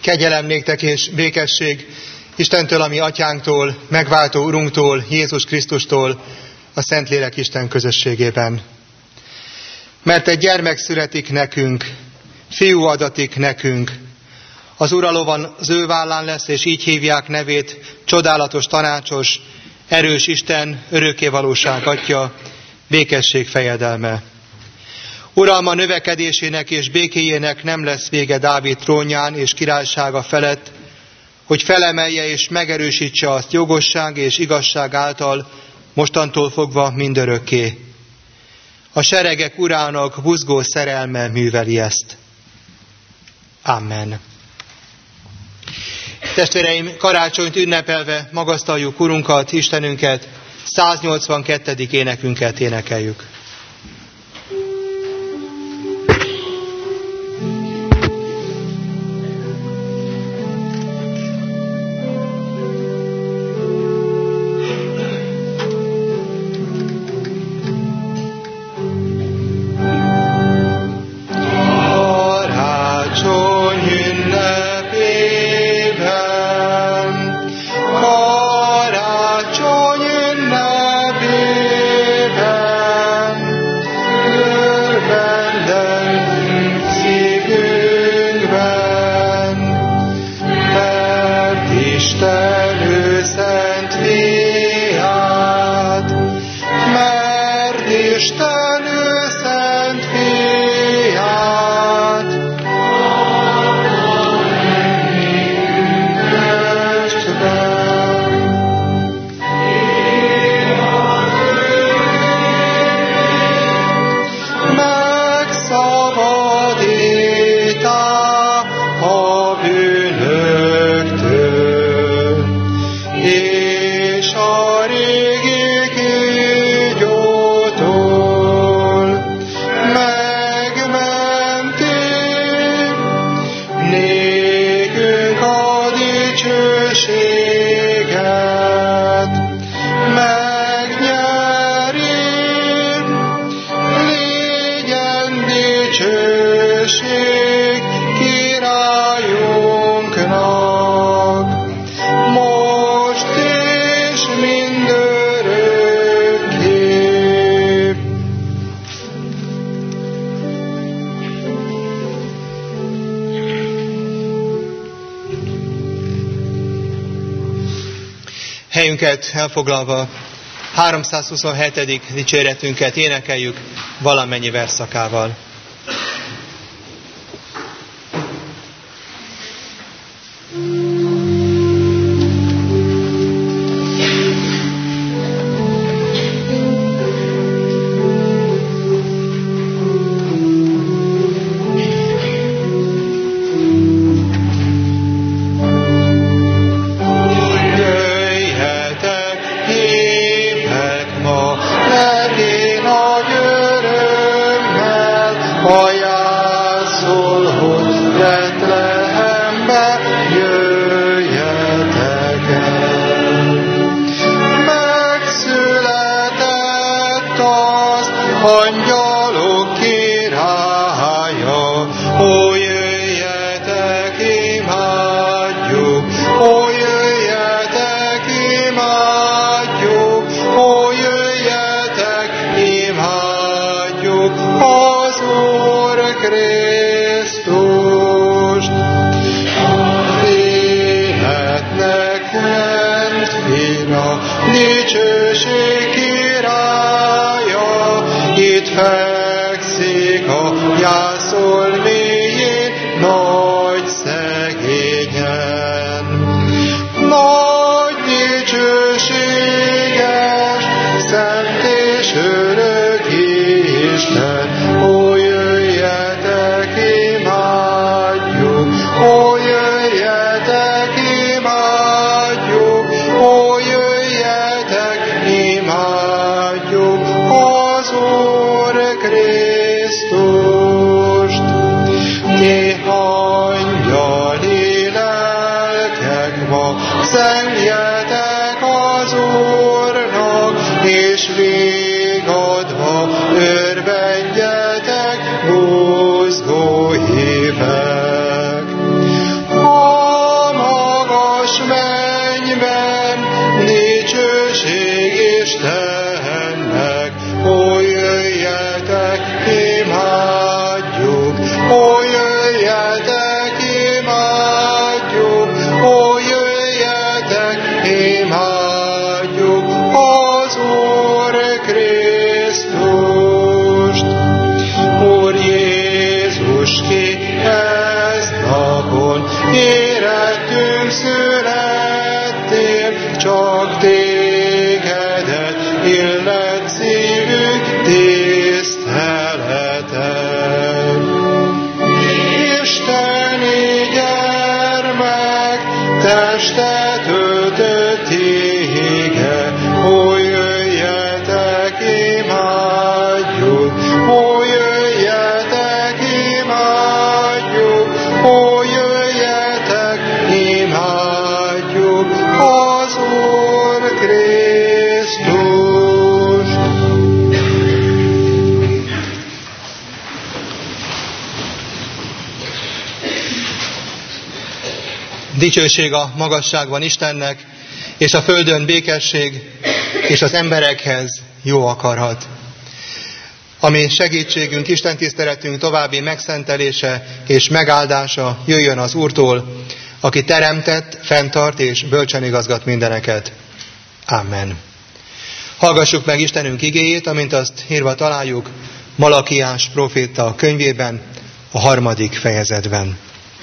Kegyelem néktek és békesség Istentől, a mi atyánktól, megváltó Urunktól, Jézus Krisztustól, a Szentlélek Isten közösségében. Mert egy gyermek születik nekünk, fiú adatik nekünk. Az uralóban az ő vállán lesz, és így hívják nevét, csodálatos tanácsos, erős Isten, örökkévalóság Atya, békesség fejedelme. Uralma növekedésének és békéjének nem lesz vége Dávid trónján és királysága felett, hogy felemelje és megerősítse azt jogosság és igazság által, mostantól fogva mindörökké. A seregek urának buzgó szerelme műveli ezt. Amen. Testvéreim, karácsonyt ünnepelve magasztaljuk Urunkat, Istenünket, 182. énekünket énekeljük. Helyünket elfoglalva 327. dicséretünket énekeljük valamennyi versszakával. Szenteljetek az Úrnak, és végadva örvendjetek, buzgó hívek. imádjuk, ó jöjjetek, imádjuk, ó jöjjetek, imádjuk az Úr Krisztust. Úr Jézus, ki ez napon érettünk születtél, csak tégedet illet szívünk tiszteleted. Isteni gyermek, testet öltött ége, ó jöjjetek, imádjuk, ó jöjjetek, imádjuk, ó jöjjetek, imádjuk az Úr Krisztust. Dicsőség a magasságban Istennek, és a földön békesség, és az emberekhez jó akarat. Ami segítségünk, Isten tiszteletünk további megszentelése és megáldása jöjjön az Úrtól, aki teremtett, fenntart és bölcsen igazgat mindeneket. Amen. Hallgassuk meg Istenünk igéjét, amint azt írva találjuk Malakiás próféta könyvében, a 3. fejezetben.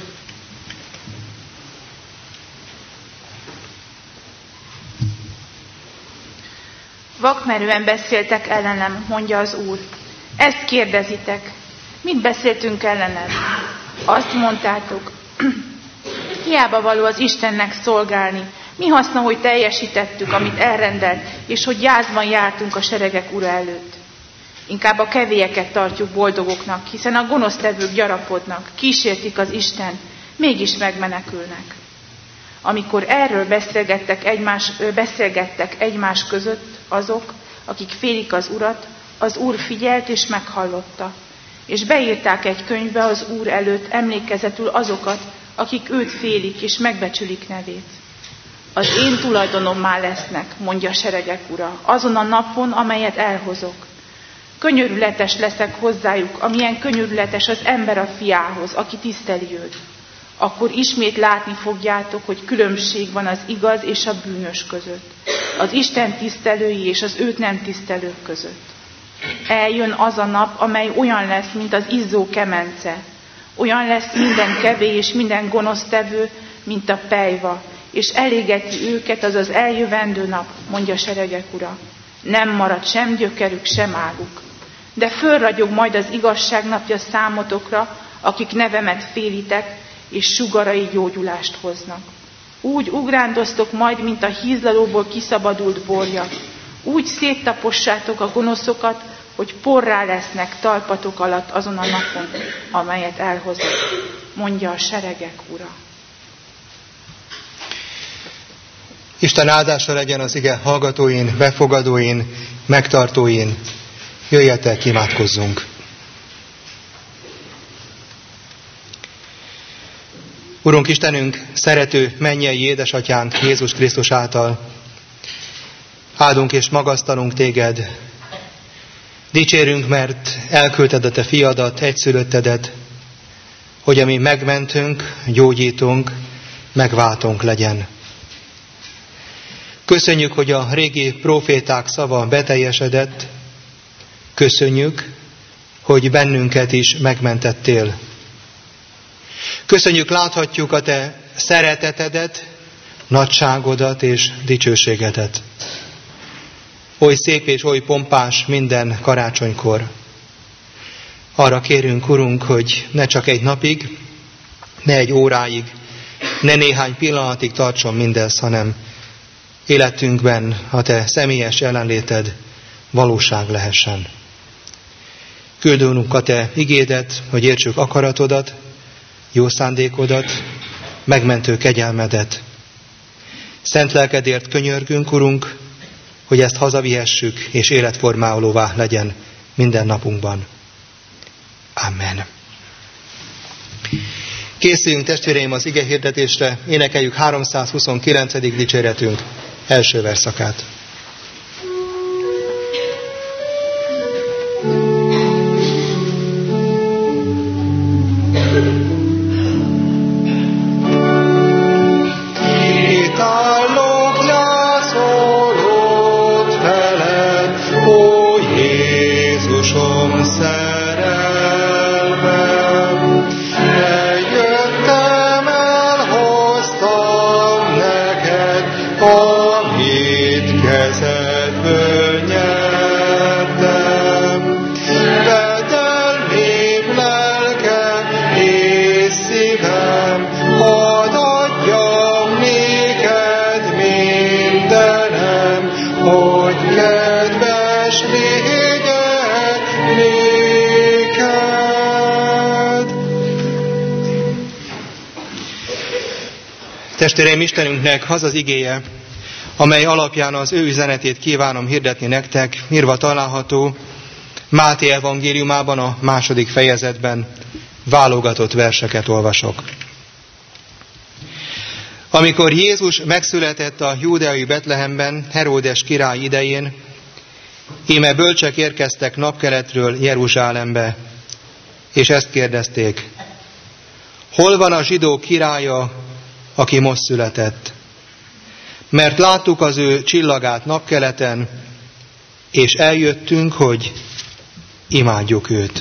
Vakmerően beszéltek ellenem, mondja az Úr. Ezt kérdezitek. Mit beszéltünk ellened? Azt mondtátok, hiába való az Istennek szolgálni. Mi haszna, hogy teljesítettük, amit elrendelt, és hogy gyászban jártunk a seregek Ura előtt. Inkább a kevélyeket tartjuk boldogoknak, hiszen a gonosztevők gyarapodnak, kísértik az Isten, mégis megmenekülnek. Amikor erről beszélgettek egymás között azok, akik félik az Urat, az Úr figyelt és meghallotta, és beírták egy könyvbe az Úr előtt emlékezetül azokat, akik őt félik és megbecsülik nevét. Az én tulajdonommá lesznek, mondja a seregek Ura, azon a napon, amelyet elhozok. Könyörületes leszek hozzájuk, amilyen könyörületes az ember a fiához, aki tiszteli őt. Akkor ismét látni fogjátok, hogy különbség van az igaz és a bűnös között, az Isten tisztelői és az őt nem tisztelők között. Eljön az a nap, amely olyan lesz, mint az izzó kemence. Olyan lesz minden kevély és minden gonosztevő, mint a pelyva, és elégeti őket az az eljövendő nap, mondja a seregek Ura. Nem marad sem gyökerük, sem águk. De fölragyog majd az igazság napja számotokra, akik nevemet félitek, és sugarai gyógyulást hoznak. Úgy ugrándoztok majd, mint a hízlalóból kiszabadult borja. Úgy széttapossátok a gonoszokat, hogy porrá lesznek talpatok alatt azon a napon, amelyet elhozok, mondja a seregek Ura. Isten áldása legyen az ige hallgatóin, befogadóin, megtartóin. Jöjjetek, imádkozzunk! Urunk Istenünk, szerető mennyei édesatyánk Jézus Krisztus által, áldunk és magasztalunk téged. Dicsérünk, mert elküldted a te fiadat, egyszülöttedet, hogy ami megmentünk, gyógyítunk, megváltunk legyen. Köszönjük, hogy a régi próféták szava beteljesedett. Köszönjük, hogy bennünket is megmentettél. Köszönjük, láthatjuk a te szeretetedet, nagyságodat és dicsőségedet. Oly szép és oly pompás minden karácsonykor. Arra kérünk, Urunk, hogy ne csak egy napig, ne egy óráig, ne néhány pillanatig tartson mindez, hanem életünkben a te személyes jelenléted valóság lehessen. Küldünk a te igédet, hogy értsük akaratodat, jó szándékodat, megmentő kegyelmedet. Szent lelkedért könyörgünk, Urunk, hogy ezt hazavihessük, és életformálóvá legyen minden napunkban. Amen. Készüljünk, testvéreim, az ige hirdetésre, énekeljük 329. dicséretünk első verszakát. Testvéreim, Istenünknek az az igéje, amely alapján az ő üzenetét kívánom hirdetni nektek, írva található Máté evangéliumában a 2. fejezetben, válogatott verseket olvasok. Amikor Jézus megszületett a júdeai Betlehemben, Heródes király idején, íme bölcsek érkeztek napkeletről Jeruzsálembe, és ezt kérdezték: hol van a zsidók királya, aki most született? Mert láttuk az ő csillagát napkeleten, és eljöttünk, hogy imádjuk őt.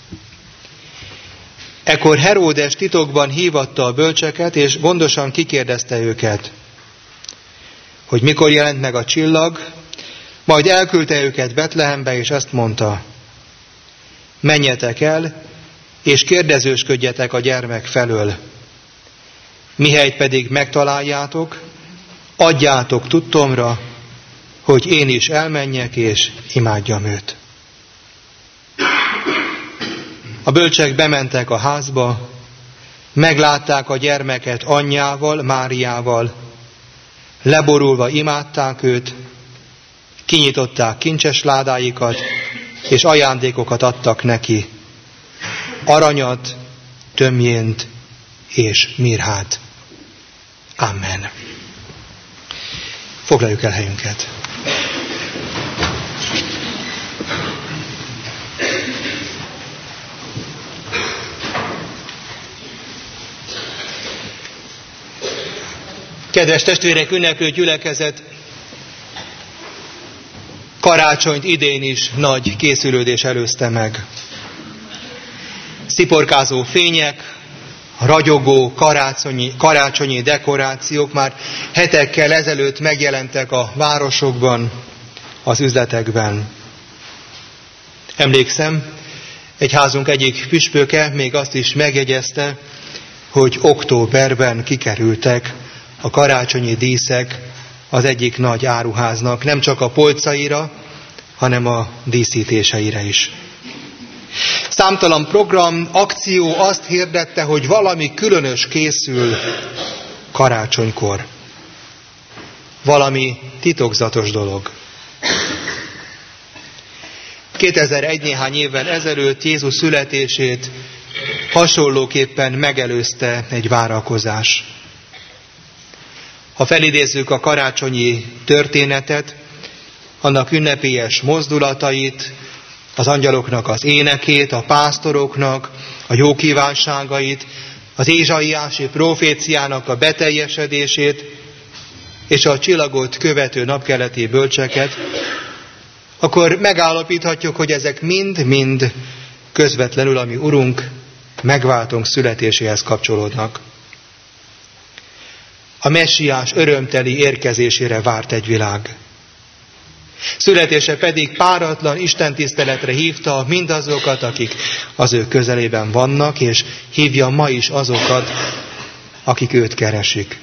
Ekkor Heródes titokban hívatta a bölcseket, és gondosan kikérdezte őket, hogy mikor jelent meg a csillag, majd elküldte őket Betlehembe, és ezt mondta: menjetek el, és kérdezősködjetek a gyermek felől. Mihelyt pedig megtaláljátok, adjátok tudtomra, hogy én is elmenjek, és imádjam őt. A bölcsek bementek a házba, meglátták a gyermeket anyjával, Máriával, leborulva imádták őt, kinyitották kincses ládáikat, és ajándékokat adtak neki: aranyat, tömjént és mirhát. Amen. Foglaljuk el helyünket. Kedves testvérek, ünneplő gyülekezet, karácsonyt idén is nagy készülődés előzte meg. Sziporkázó fények, ragyogó karácsonyi dekorációk már hetekkel ezelőtt megjelentek a városokban, az üzletekben. Emlékszem, egy házunk egyik püspöke még azt is megjegyezte, hogy októberben kikerültek a karácsonyi díszek az egyik nagy áruháznak, nem csak a polcaira, hanem a díszítéseire is. Számtalan program, akció azt hirdette, hogy valami különös készül karácsonykor. Valami titokzatos dolog. 2001 néhány évvel ezelőtt Jézus születését hasonlóképpen megelőzte egy várakozás. Ha felidézzük a karácsonyi történetet, annak ünnepélyes mozdulatait, az angyaloknak az énekét, a pásztoroknak a jó kívánságait, az ézsaiási proféciának a beteljesedését, és a csillagot követő napkeleti bölcseket, akkor megállapíthatjuk, hogy ezek mind-mind közvetlenül a mi Urunk, megváltónk születéséhez kapcsolódnak. A messiás örömteli érkezésére várt egy világ. Születése pedig páratlan istentiszteletre hívta mindazokat, akik az ő közelében vannak, és hívja ma is azokat, akik őt keresik.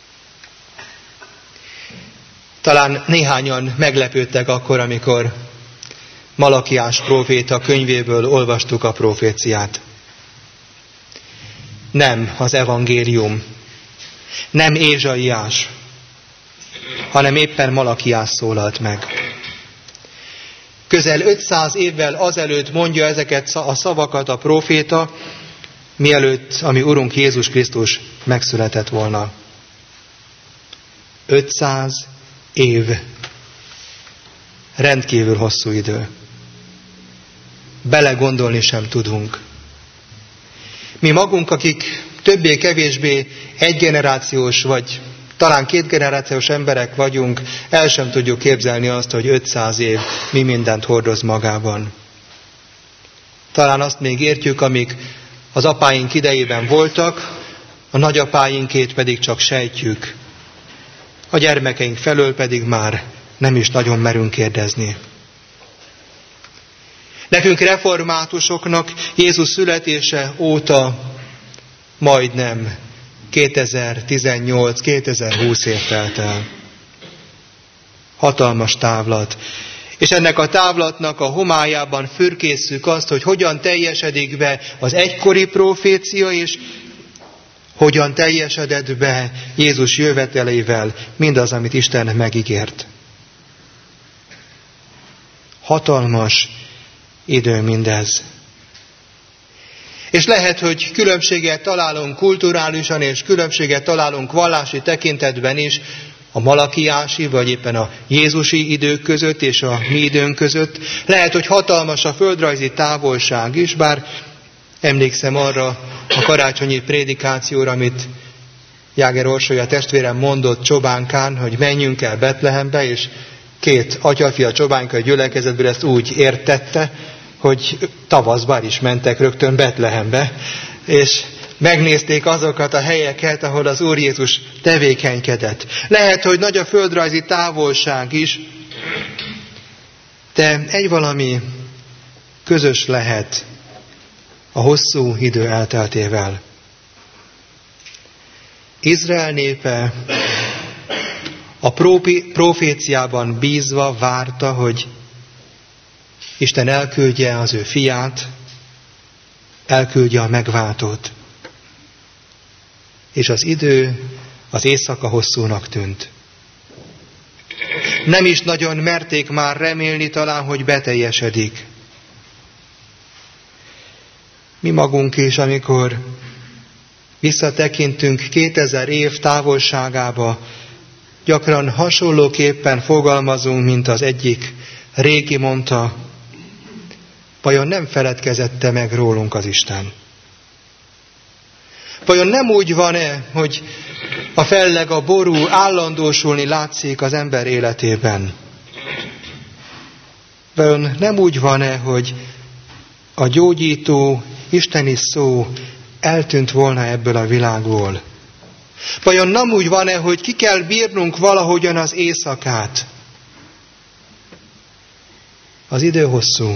Talán néhányan meglepődtek akkor, amikor Malakiás próféta könyvéből olvastuk a proféciát. Nem az evangélium, nem Ézsaiás, hanem éppen Malakiás szólalt meg. Közel 500 évvel azelőtt mondja ezeket a szavakat a próféta, mielőtt a mi Urunk Jézus Krisztus megszületett volna. 500 év. Rendkívül hosszú idő. Belegondolni sem tudunk. Mi magunk, akik többé-kevésbé egygenerációs vagy talán 2 generációs emberek vagyunk, el sem tudjuk képzelni azt, hogy 500 év mi mindent hordoz magában. Talán azt még értjük, amik az apáink idejében voltak, a nagyapáinkét pedig csak sejtjük. A gyermekeink felől pedig már nem is nagyon merünk kérdezni. Nekünk reformátusoknak Jézus születése óta majdnem 2018-2020 év telt el. Hatalmas távlat. És ennek a távlatnak a homályában fürkészszük azt, hogy hogyan teljesedik be az egykori profécia, és hogyan teljesedett be Jézus jövetelével mindaz, amit Isten megígért. Hatalmas idő mindez. És lehet, hogy különbséget találunk kulturálisan, és különbséget találunk vallási tekintetben is a malakiási, vagy éppen a jézusi idők között és a mi időnk között. Lehet, hogy hatalmas a földrajzi távolság is, bár emlékszem arra a karácsonyi prédikációra, amit Jáger Orsolya testvérem mondott Csobánkán, hogy menjünk el Betlehembe, és 2 atyafia Csobánka gyülekezetből ezt úgy értette, hogy tavaszban is mentek rögtön Betlehembe, és megnézték azokat a helyeket, ahol az Úr Jézus tevékenykedett. Lehet, hogy nagy a földrajzi távolság is, de egy valami közös lehet a hosszú idő elteltével. Izrael népe a proféciában bízva várta, hogy Isten elküldje az ő fiát, elküldje a megváltót. És az idő, az éjszaka hosszúnak tűnt. Nem is nagyon merték már remélni talán, hogy beteljesedik. Mi magunk is, amikor visszatekintünk 2000 év távolságába, gyakran hasonlóképpen fogalmazunk, mint az egyik régi mondta, vajon nem feledkezette meg rólunk az Isten? Vajon nem úgy van-e, hogy a felleg, a ború állandósulni látszik az ember életében? Vajon nem úgy van-e, hogy a gyógyító, isteni szó eltűnt volna ebből a világból? Vajon nem úgy van-e, hogy ki kell bírnunk valahogyan az éjszakát? Az idő hosszú.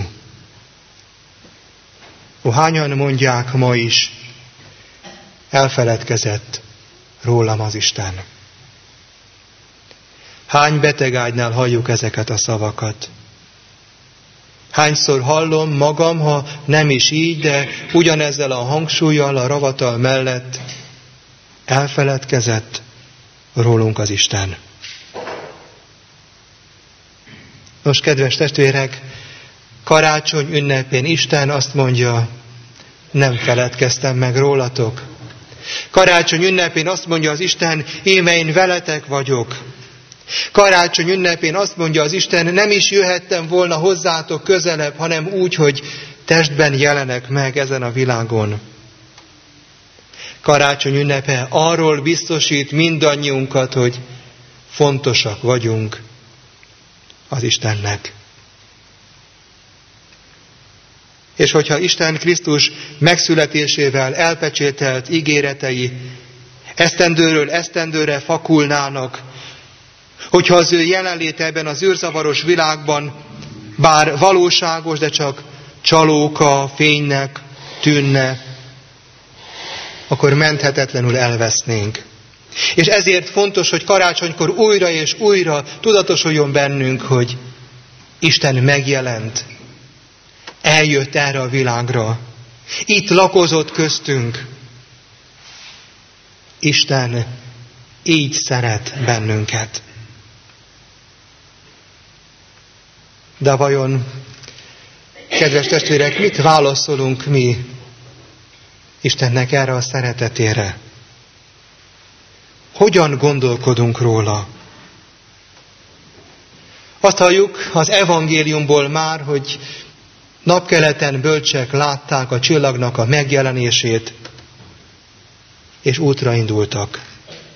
Hányan mondják ma is, elfeledkezett rólam az Isten. Hány betegágynál halljuk ezeket a szavakat? Hányszor hallom magam, ha nem is így, de ugyanezzel a hangsúllyal, a ravatal mellett, elfeledkezett rólunk az Isten. Nos, kedves testvérek, karácsony ünnepén Isten azt mondja, nem feledkeztem meg rólatok. Karácsony ünnepén azt mondja az Isten, íme én veletek vagyok. Karácsony ünnepén azt mondja az Isten, nem is jöhettem volna hozzátok közelebb, hanem úgy, hogy testben jelenek meg ezen a világon. Karácsony ünnepe arról biztosít mindannyiunkat, hogy fontosak vagyunk az Istennek. És hogyha Isten Krisztus megszületésével elpecsételt ígéretei esztendőről esztendőre fakulnának, hogyha az ő jelenléte ebben az űrzavaros világban bár valóságos, de csak csalóka, fénynek tűnne, akkor menthetetlenül elvesznénk. És ezért fontos, hogy karácsonykor újra és újra tudatosuljon bennünk, hogy Isten megjelent, eljött erre a világra, itt lakozott köztünk. Isten így szeret bennünket. De vajon, kedves testvérek, mit válaszolunk mi Istennek erre a szeretetére? Hogyan gondolkodunk róla? Azt halljuk az evangéliumból már, hogy napkeleten bölcsek látták a csillagnak a megjelenését, és útra indultak.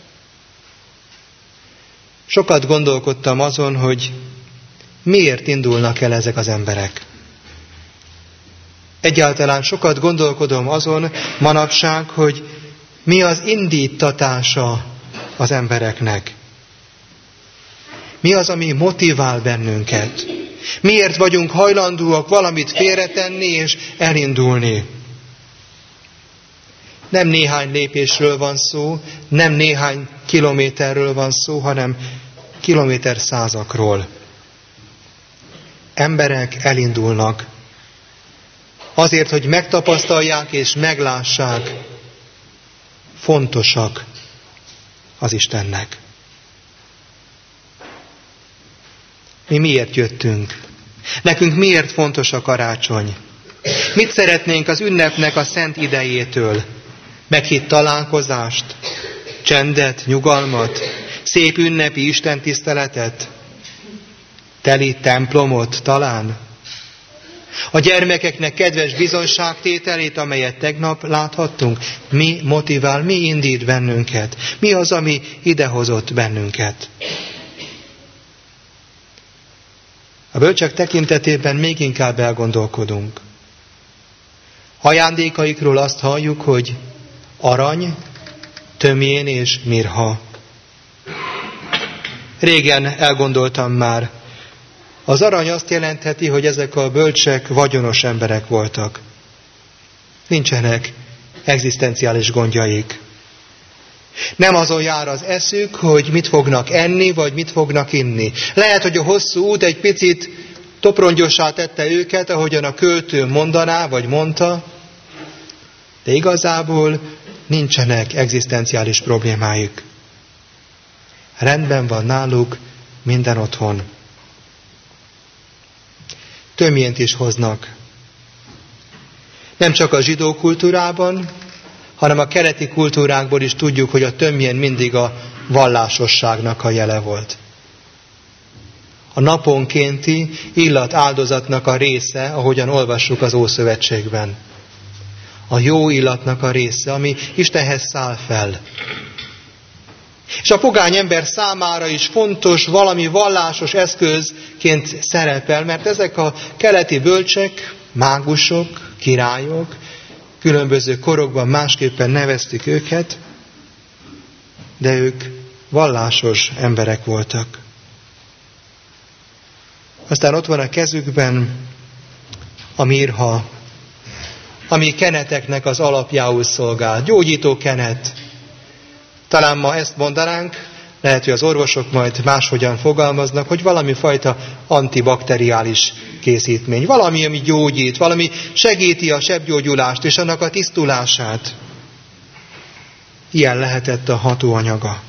Sokat gondolkodtam azon, hogy miért indulnak el ezek az emberek. Egyáltalán sokat gondolkodom azon manapság, hogy mi az indítatása az embereknek. Mi az, ami motivál bennünket? Miért vagyunk hajlandóak valamit félretenni és elindulni? Nem néhány lépésről van szó, nem néhány kilométerről van szó, hanem kilométerszázakról. Emberek elindulnak azért, hogy megtapasztalják és meglássák, fontosak az Istennek. Mi miért jöttünk? Nekünk miért fontos a karácsony? Mit szeretnénk az ünnepnek a szent idejétől? Meghitt találkozást? Csendet, nyugalmat? Szép ünnepi istentiszteletet? Teli templomot talán? A gyermekeknek kedves bizonyságtételét, amelyet tegnap láthattunk? Mi motivál, mi indít bennünket? Mi az, ami idehozott bennünket? A bölcsek tekintetében még inkább elgondolkodunk. Ajándékaikról azt halljuk, hogy arany, tömjén és mirha. Régen elgondoltam már, az arany azt jelentheti, hogy ezek a bölcsek vagyonos emberek voltak. Nincsenek egzisztenciális gondjaik. Nem azon jár az eszük, hogy mit fognak enni, vagy mit fognak inni. Lehet, hogy a hosszú út egy picit toprongyosá tette őket, ahogyan a költő mondaná, vagy mondta, de igazából nincsenek egzisztenciális problémáik. Rendben van náluk minden otthon. Tömjént is hoznak. Nem csak a zsidó kultúrában, hanem a keleti kultúrákból is tudjuk, hogy a tömjén mindig a vallásosságnak a jele volt. A naponkénti illat áldozatnak a része, ahogyan olvassuk az Ószövetségben. A jó illatnak a része, ami Istenhez száll fel. És a pogány ember számára is fontos, valami vallásos eszközként szerepel, mert ezek a keleti bölcsek, mágusok, királyok, különböző korokban másképpen neveztük őket, de ők vallásos emberek voltak. Aztán ott van a kezükben a mirha, ami keneteknek az alapjául szolgál. Gyógyító kenet. Talán ma ezt mondanánk, lehet, hogy az orvosok majd máshogyan fogalmaznak, hogy valami fajta antibakteriális készítmény. Valami, ami gyógyít, valami segíti a sebgyógyulást és annak a tisztulását. Ilyen lehetett a hatóanyaga.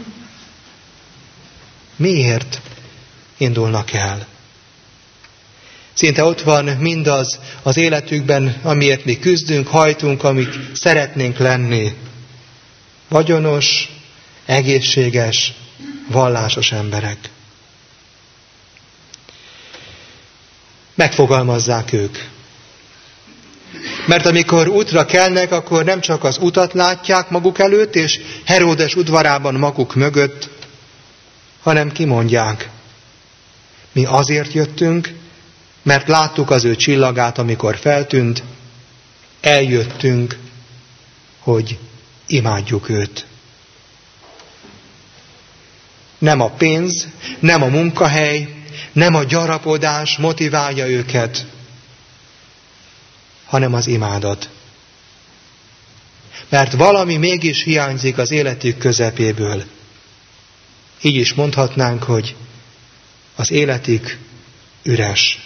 Miért indulnak el? Szinte ott van mindaz az életükben, amiért mi küzdünk, hajtunk, amik szeretnénk lenni. Vagyonos, egészséges, vallásos emberek. Megfogalmazzák ők. Mert amikor útra kelnek, akkor nem csak az utat látják maguk előtt, és Heródes udvarában maguk mögött, hanem kimondják. Mi azért jöttünk, mert láttuk az ő csillagát, amikor feltűnt, eljöttünk, hogy imádjuk őt. Nem a pénz, nem a munkahely, nem a gyarapodás motiválja őket, hanem az imádat. Mert valami mégis hiányzik az életük közepéből. Így is mondhatnánk, hogy az életük üres.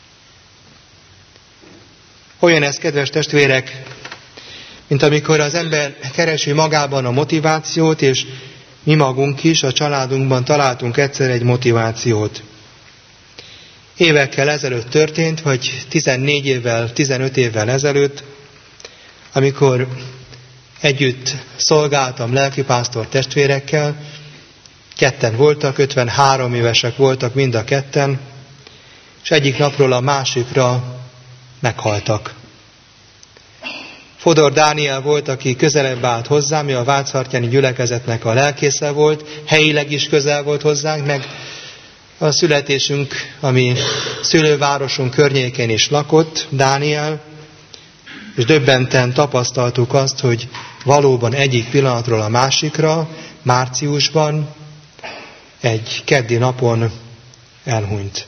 Olyan ez, kedves testvérek, mint amikor az ember keresi magában a motivációt, és mi magunk is a családunkban találtunk egyszer egy motivációt. Évekkel ezelőtt történt, vagy 14 évvel, 15 évvel ezelőtt, amikor együtt szolgáltam lelkipásztor testvérekkel, ketten voltak, 53 évesek voltak mind a ketten, és egyik napról a másikra meghaltak. Fodor Dániel volt, aki közelebb állt hozzám, ő a Váchartyáni gyülekezetnek a lelkésze volt, helyileg is közel volt hozzánk, meg a születésünk, ami szülővárosunk környékén is lakott, Dániel, és döbbenten tapasztaltuk azt, hogy valóban egyik pillanatról a másikra, márciusban, egy keddi napon elhunyt.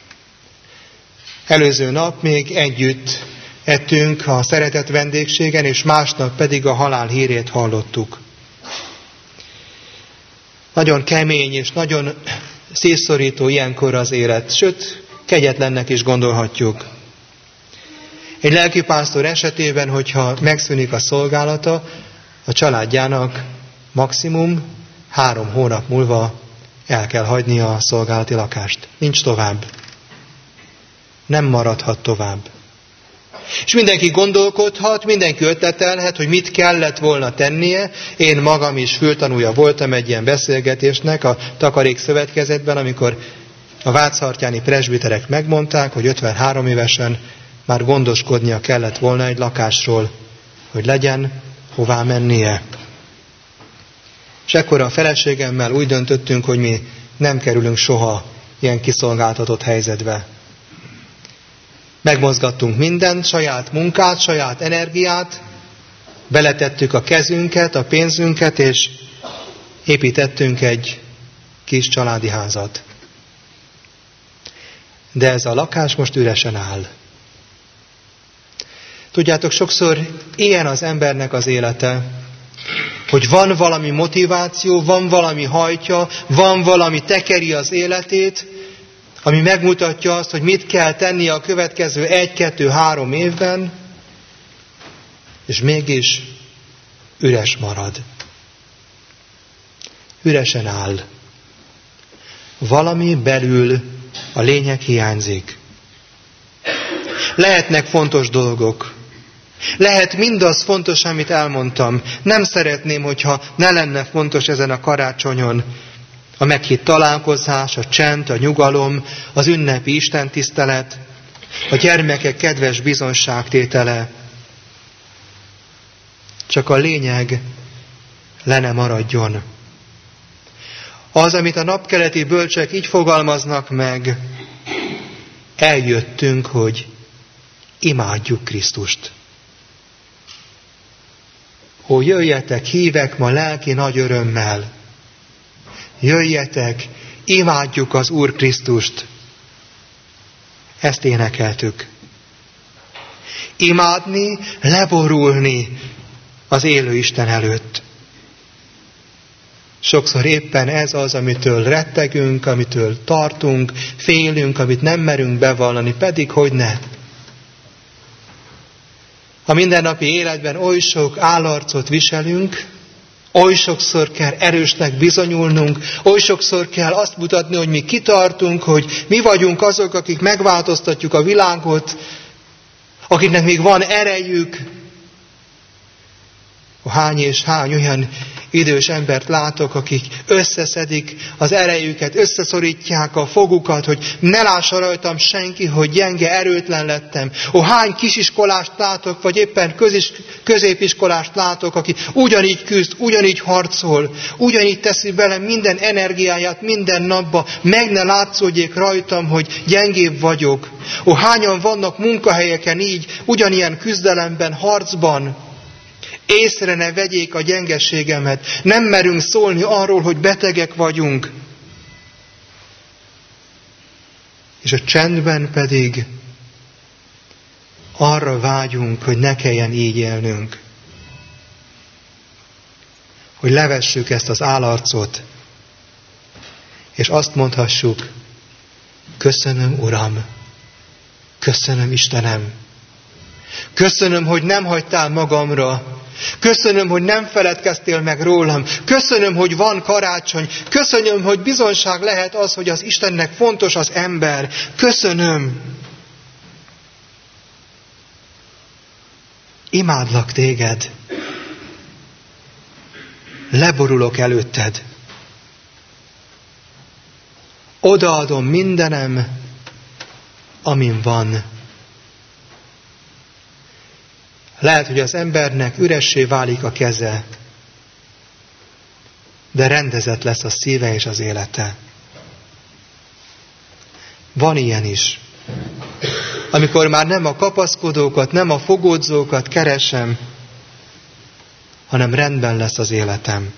Előző nap még együtt ettünk a szeretett vendégségen, és másnap pedig a halál hírét hallottuk. Nagyon kemény és nagyon szívszorító ilyenkor az élet, sőt, kegyetlennek is gondolhatjuk. Egy lelkipásztor esetében, hogyha megszűnik a szolgálata, a családjának maximum 3 hónap múlva el kell hagynia a szolgálati lakást. Nincs tovább. Nem maradhat tovább. És mindenki gondolkodhat, mindenki ötletelhet, hogy mit kellett volna tennie. Én magam is fültanúja voltam egy ilyen beszélgetésnek a Takarék Szövetkezetben, amikor a váchartyáni presbiterek megmondták, hogy 53 évesen már gondoskodnia kellett volna egy lakásról, hogy legyen hová mennie. És ekkor a feleségemmel úgy döntöttünk, hogy mi nem kerülünk soha ilyen kiszolgáltatott helyzetbe. Megmozgattunk mindent, saját munkát, saját energiát, beletettük a kezünket, a pénzünket, és építettünk egy kis családi házat. De ez a lakás most üresen áll. Tudjátok, sokszor ilyen az embernek az élete, hogy van valami motiváció, van valami hajtja, van valami tekeri az életét, ami megmutatja azt, hogy mit kell tennie a következő 1-2-3 évben, és mégis üres marad. Üresen áll. Valami belül a lényeg hiányzik. Lehetnek fontos dolgok. Lehet mindaz fontos, amit elmondtam. Nem szeretném, hogyha ne lenne fontos ezen a karácsonyon a meghitt találkozás, a csend, a nyugalom, az ünnepi istentisztelet, a gyermekek kedves bizonságtétele. Csak a lényeg le ne maradjon. Az, amit a napkeleti bölcsek így fogalmaznak meg, eljöttünk, hogy imádjuk Krisztust. Ó, jöjjetek, hívek ma lelki nagy örömmel. Jöjjetek, imádjuk az Úr Krisztust. Ezt énekeltük. Imádni, leborulni az élő Isten előtt. Sokszor éppen ez az, amitől rettegünk, amitől tartunk, félünk, amit nem merünk bevallani, pedig hogy ne. A mindennapi életben oly sok állarcot viselünk, oly sokszor kell erősnek bizonyulnunk, oly sokszor kell azt mutatni, hogy mi kitartunk, hogy mi vagyunk azok, akik megváltoztatjuk a világot, akiknek még van erejük. Hány és hány olyan idős embert látok, akik összeszedik az erejüket, összeszorítják a fogukat, hogy ne lássa rajtam senki, hogy gyenge, erőtlen lettem. Hány kisiskolást látok, vagy éppen középiskolást látok, aki ugyanígy küzd, ugyanígy harcol, ugyanígy teszi bele minden energiáját minden napba, meg ne látszódjék rajtam, hogy gyengébb vagyok. Hányan vannak munkahelyeken így, ugyanilyen küzdelemben, harcban, észre ne vegyék a gyengeségemet. Nem merünk szólni arról, hogy betegek vagyunk. És a csendben pedig arra vágyunk, hogy ne kelljen így élnünk. Hogy levessük ezt az állarcot, és azt mondhassuk, köszönöm, Uram, köszönöm, Istenem, köszönöm, hogy nem hagytál magamra, köszönöm, hogy nem feledkeztél meg rólam. Köszönöm, hogy van karácsony. Köszönöm, hogy bizonság lehet az, hogy az Istennek fontos az ember. Köszönöm. Imádlak téged. Leborulok előtted. Odaadom mindenem, amin van. Lehet, hogy az embernek üressé válik a keze, de rendezett lesz a szíve és az élete. Van ilyen is. Amikor már nem a kapaszkodókat, nem a fogódzókat keresem, hanem rendben lesz az életem.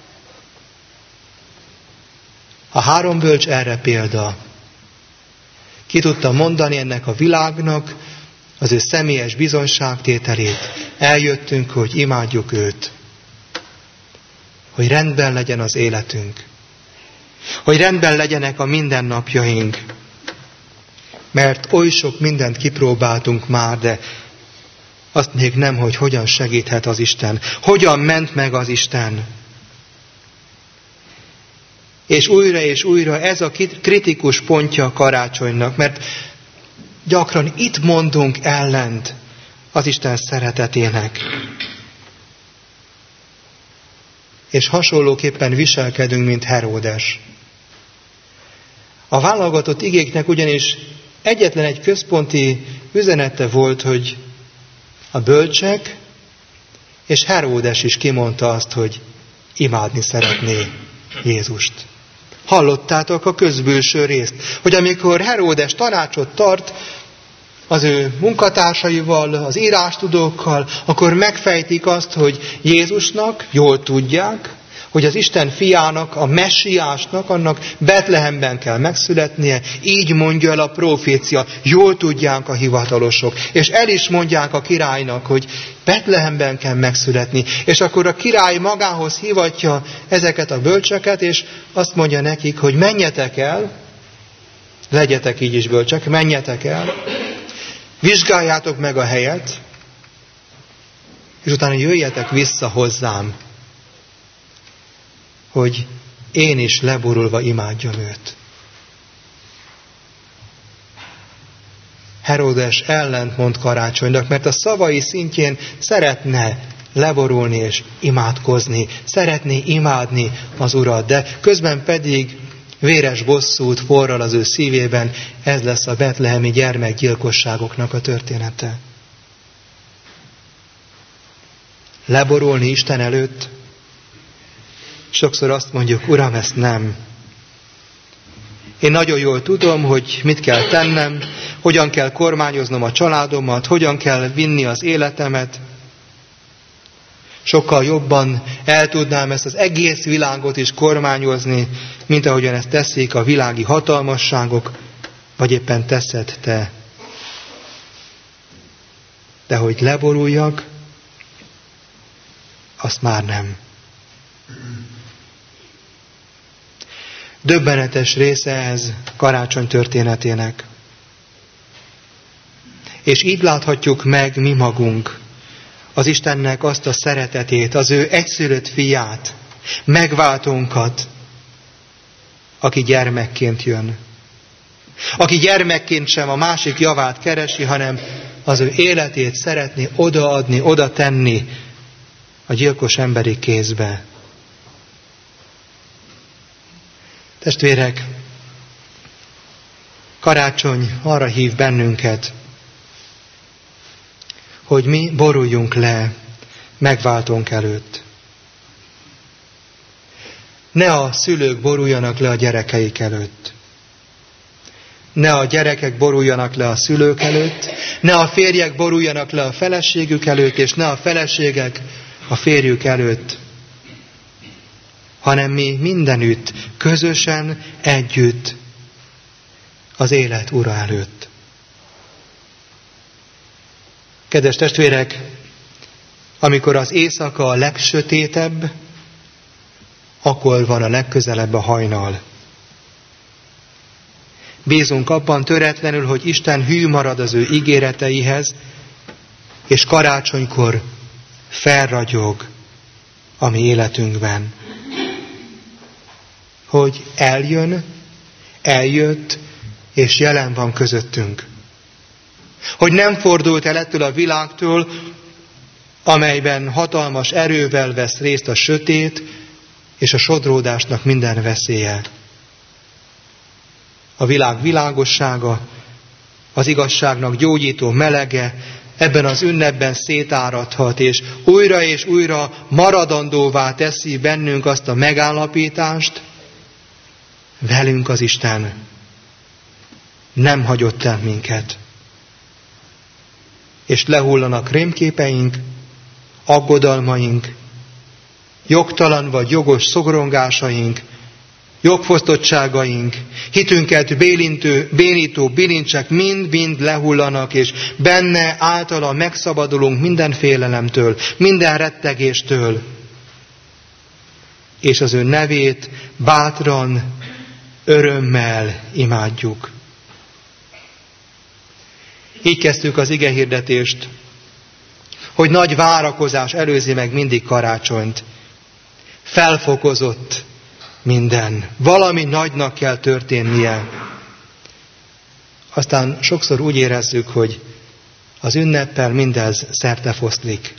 A 3 bölcs erre példa. Ki tudta mondani ennek a világnak az ő személyes bizonságtételét. Eljöttünk, hogy imádjuk őt. Hogy rendben legyen az életünk. Hogy rendben legyenek a mindennapjaink. Mert oly sok mindent kipróbáltunk már, de azt még nem, hogy hogyan segíthet az Isten, hogyan ment meg az Isten. És újra ez a kritikus pontja a karácsonynak, mert gyakran itt mondunk ellent az Isten szeretetének. És hasonlóképpen viselkedünk, mint Heródes. A válogatott igéknek ugyanis egyetlen egy központi üzenete volt, hogy a bölcsek, és Heródes is kimondta azt, hogy imádni szeretné Jézust. Hallottátok a közbülső részt, hogy amikor Heródes tanácsot tart az ő munkatársaival, az írástudókkal, akkor megfejtik azt, hogy Jézusnak, jól tudják, hogy az Isten fiának, a messiásnak, annak Betlehemben kell megszületnie, így mondja el a profécia, jól tudják a hivatalosok. És el is mondják a királynak, hogy Betlehemben kell megszületni. És akkor a király magához hivatja ezeket a bölcseket, és azt mondja nekik, hogy menjetek el, legyetek így is bölcsek, menjetek el, vizsgáljátok meg a helyet, és utána jöjjetek vissza hozzám, hogy én is leborulva imádjam őt. Heródes ellentmond Karácsonynak, mert a szavai szintjén szeretne leborulni és imádkozni, szeretné imádni az Urat, de közben pedig véres bosszút forral az ő szívében, ez lesz a betlehemi gyermekgyilkosságoknak a története. Leborulni Isten előtt, sokszor azt mondjuk, Uram, ezt nem. Én nagyon jól tudom, hogy mit kell tennem, hogyan kell kormányoznom a családomat, hogyan kell vinni az életemet. Sokkal jobban el tudnám ezt az egész világot is kormányozni, mint ahogyan ezt teszik a világi hatalmasságok, vagy éppen teszed te. De hogy leboruljak, azt már nem. Döbbenetes része ez karácsony történetének. És így láthatjuk meg mi magunk az Istennek azt a szeretetét, az ő egyszülött fiát, megváltónkat, aki gyermekként jön. Aki gyermekként sem a másik javát keresi, hanem az ő életét szeretné odaadni, oda tenni a gyilkos emberi kézbe. Testvérek, karácsony arra hív bennünket, hogy mi boruljunk le megváltónk előtt. Ne a szülők boruljanak le a gyerekeik előtt. Ne a gyerekek boruljanak le a szülők előtt, ne a férjek boruljanak le a feleségük előtt, és ne a feleségek a férjük előtt, hanem mi mindenütt, közösen, együtt az élet Ura előtt. Kedves testvérek, amikor az éjszaka a legsötétebb, akkor van a legközelebb a hajnal. Bízunk abban töretlenül, hogy Isten hű marad az ő ígéreteihez, és karácsonykor felragyog a mi életünkben. Hogy eljön, eljött, és jelen van közöttünk. Hogy nem fordult el ettől a világtól, amelyben hatalmas erővel vesz részt a sötét, és a sodródásnak minden veszélye. A világ világossága, az igazságnak gyógyító melege ebben az ünnepben szétáradhat, és újra maradandóvá teszi bennünk azt a megállapítást, velünk az Isten nem hagyott el minket. És lehullanak rémképeink, aggodalmaink, jogtalan vagy jogos szorongásaink, jogfosztottságaink, hitünket bénító bilincsek mind-mind lehullanak, és benne általa megszabadulunk minden félelemtől, minden rettegéstől, és az ő nevét bátran, örömmel imádjuk. Így kezdtük az igehirdetést hogy nagy várakozás előzi meg mindig karácsonyt. Felfokozott minden. Valami nagynak kell történnie. Aztán sokszor úgy érezzük, hogy az ünneppel mindez szertefoszlik.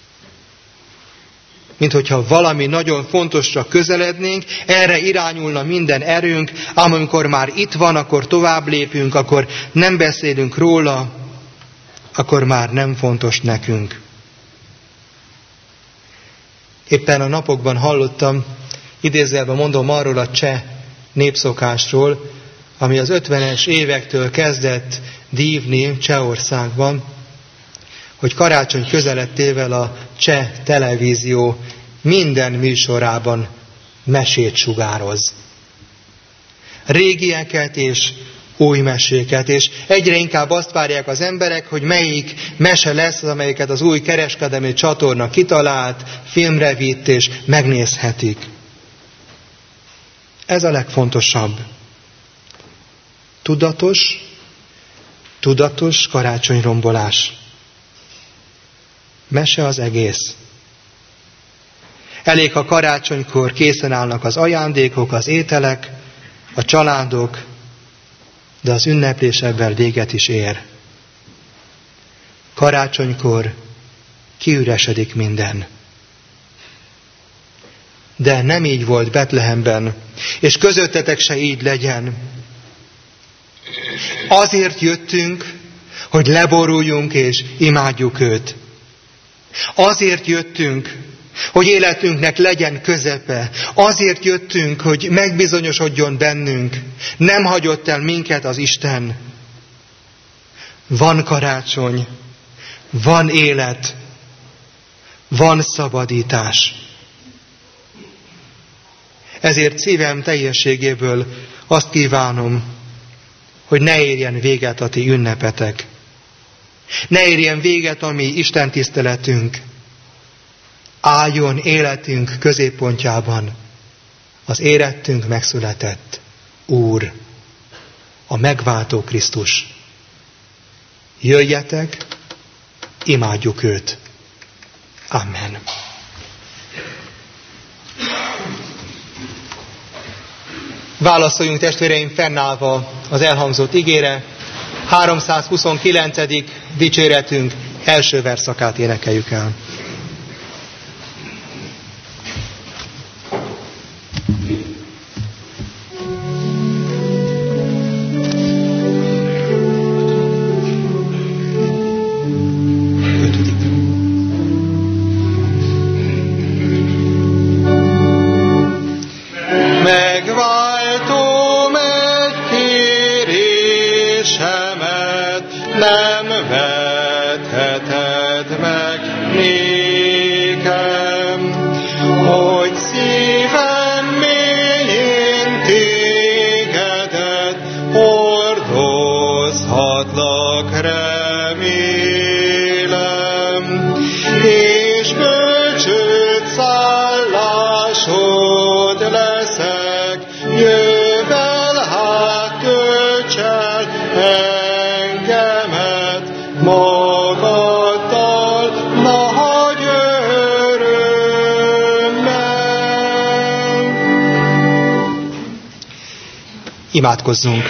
Mint hogyha valami nagyon fontosra közelednénk, erre irányulna minden erőnk, ám amikor már itt van, akkor tovább lépünk, akkor nem beszélünk róla, akkor már nem fontos nekünk. Éppen a napokban hallottam, idézőjelben mondom, arról a cseh népszokásról, ami az 50-es évektől kezdett dívni Csehországban, hogy karácsony közelettével a cseh televízió minden műsorában mesét sugároz. Régieket és új meséket, és egyre inkább azt várják az emberek, hogy melyik mese lesz az, amelyiket az új kereskedelmi csatorna kitalált, filmre vitt és megnézhetik. Ez a legfontosabb. Tudatos karácsonyrombolás. Mese az egész. Elég, ha karácsonykor készen állnak az ajándékok, az ételek, a családok, de az ünneplés ebben véget is ér. Karácsonykor kiüresedik minden. De nem így volt Betlehemben, és közöttetek se így legyen. Azért jöttünk, hogy leboruljunk és imádjuk őt. Azért jöttünk, hogy életünknek legyen közepe. Azért jöttünk, hogy megbizonyosodjon bennünk. Nem hagyott el minket az Isten. Van karácsony, van élet, van szabadítás. Ezért szívem teljességéből azt kívánom, hogy ne érjen véget a ti ünnepetek. Ne érjen véget a mi Isten tiszteletünk. Álljon életünk középpontjában az érettünk megszületett Úr, a megváltó Krisztus. Jöjjetek, imádjuk őt. Amen. Válaszoljunk, testvéreim, fennállva az elhangzott igére. 329. dicséretünk első verszakát énekeljük el. Imádkozzunk!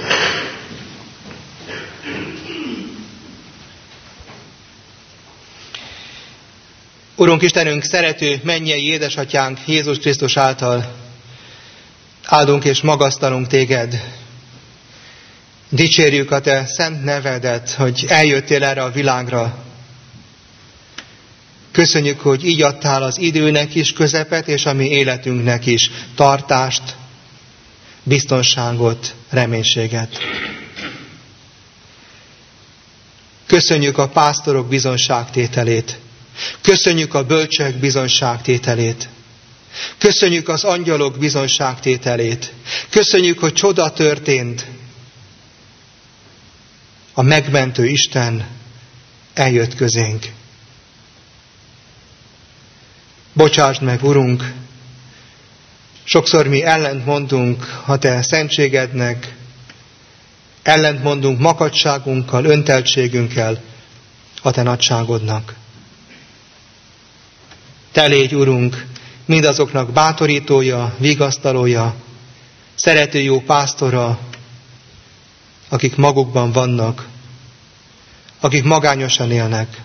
Urunk Istenünk, szerető mennyei édesatyánk Jézus Krisztus által áldunk és magasztalunk téged. Dicsérjük a te szent nevedet, hogy eljöttél erre a világra. Köszönjük, hogy így adtál az időnek is közepet, és a mi életünknek is tartást, biztonságot, reménységet. Köszönjük a pásztorok bizonságtételét. Köszönjük a bölcsek bizonságtételét. Köszönjük az angyalok bizonságtételét. Köszönjük, hogy csoda történt. A megmentő Isten eljött közénk. Bocsásd meg, Urunk, sokszor mi ellentmondunk a te szentségednek, ellentmondunk makacságunkkal, önteltségünkkel a te nagyságodnak. Te légy, Urunk, mindazoknak bátorítója, vigasztalója, szerető jó pásztora, akik magukban vannak, akik magányosan élnek.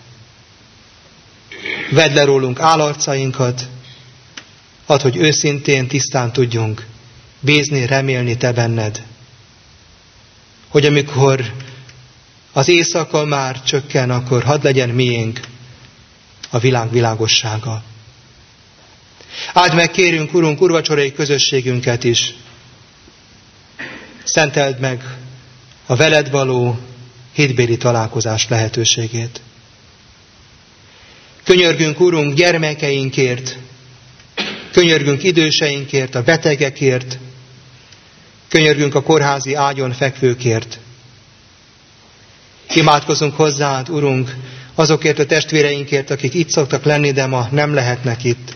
Vedd le rólunk álarcainkat, add, hogy őszintén, tisztán tudjunk bízni, remélni Te benned. Hogy amikor az éjszaka már csökken, akkor hadd legyen miénk a világ világossága. Áld meg, kérünk, Urunk, úrvacsorai közösségünket is. Szenteld meg a veled való hitbéli találkozás lehetőségét. Könyörgünk, Urunk, gyermekeinkért, könyörgünk időseinkért, a betegekért, könyörgünk a kórházi ágyon fekvőkért. Imádkozunk hozzád, Urunk, azokért a testvéreinkért, akik itt szoktak lenni, de ma nem lehetnek itt.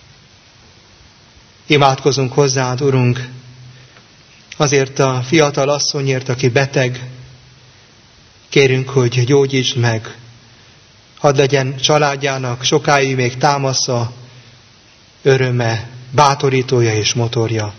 Imádkozunk hozzád, Urunk, azért a fiatal asszonyért, aki beteg. Kérünk, hogy gyógyítsd meg. Hadd legyen családjának sokáig még támasza, öröme, bátorítója és motorja.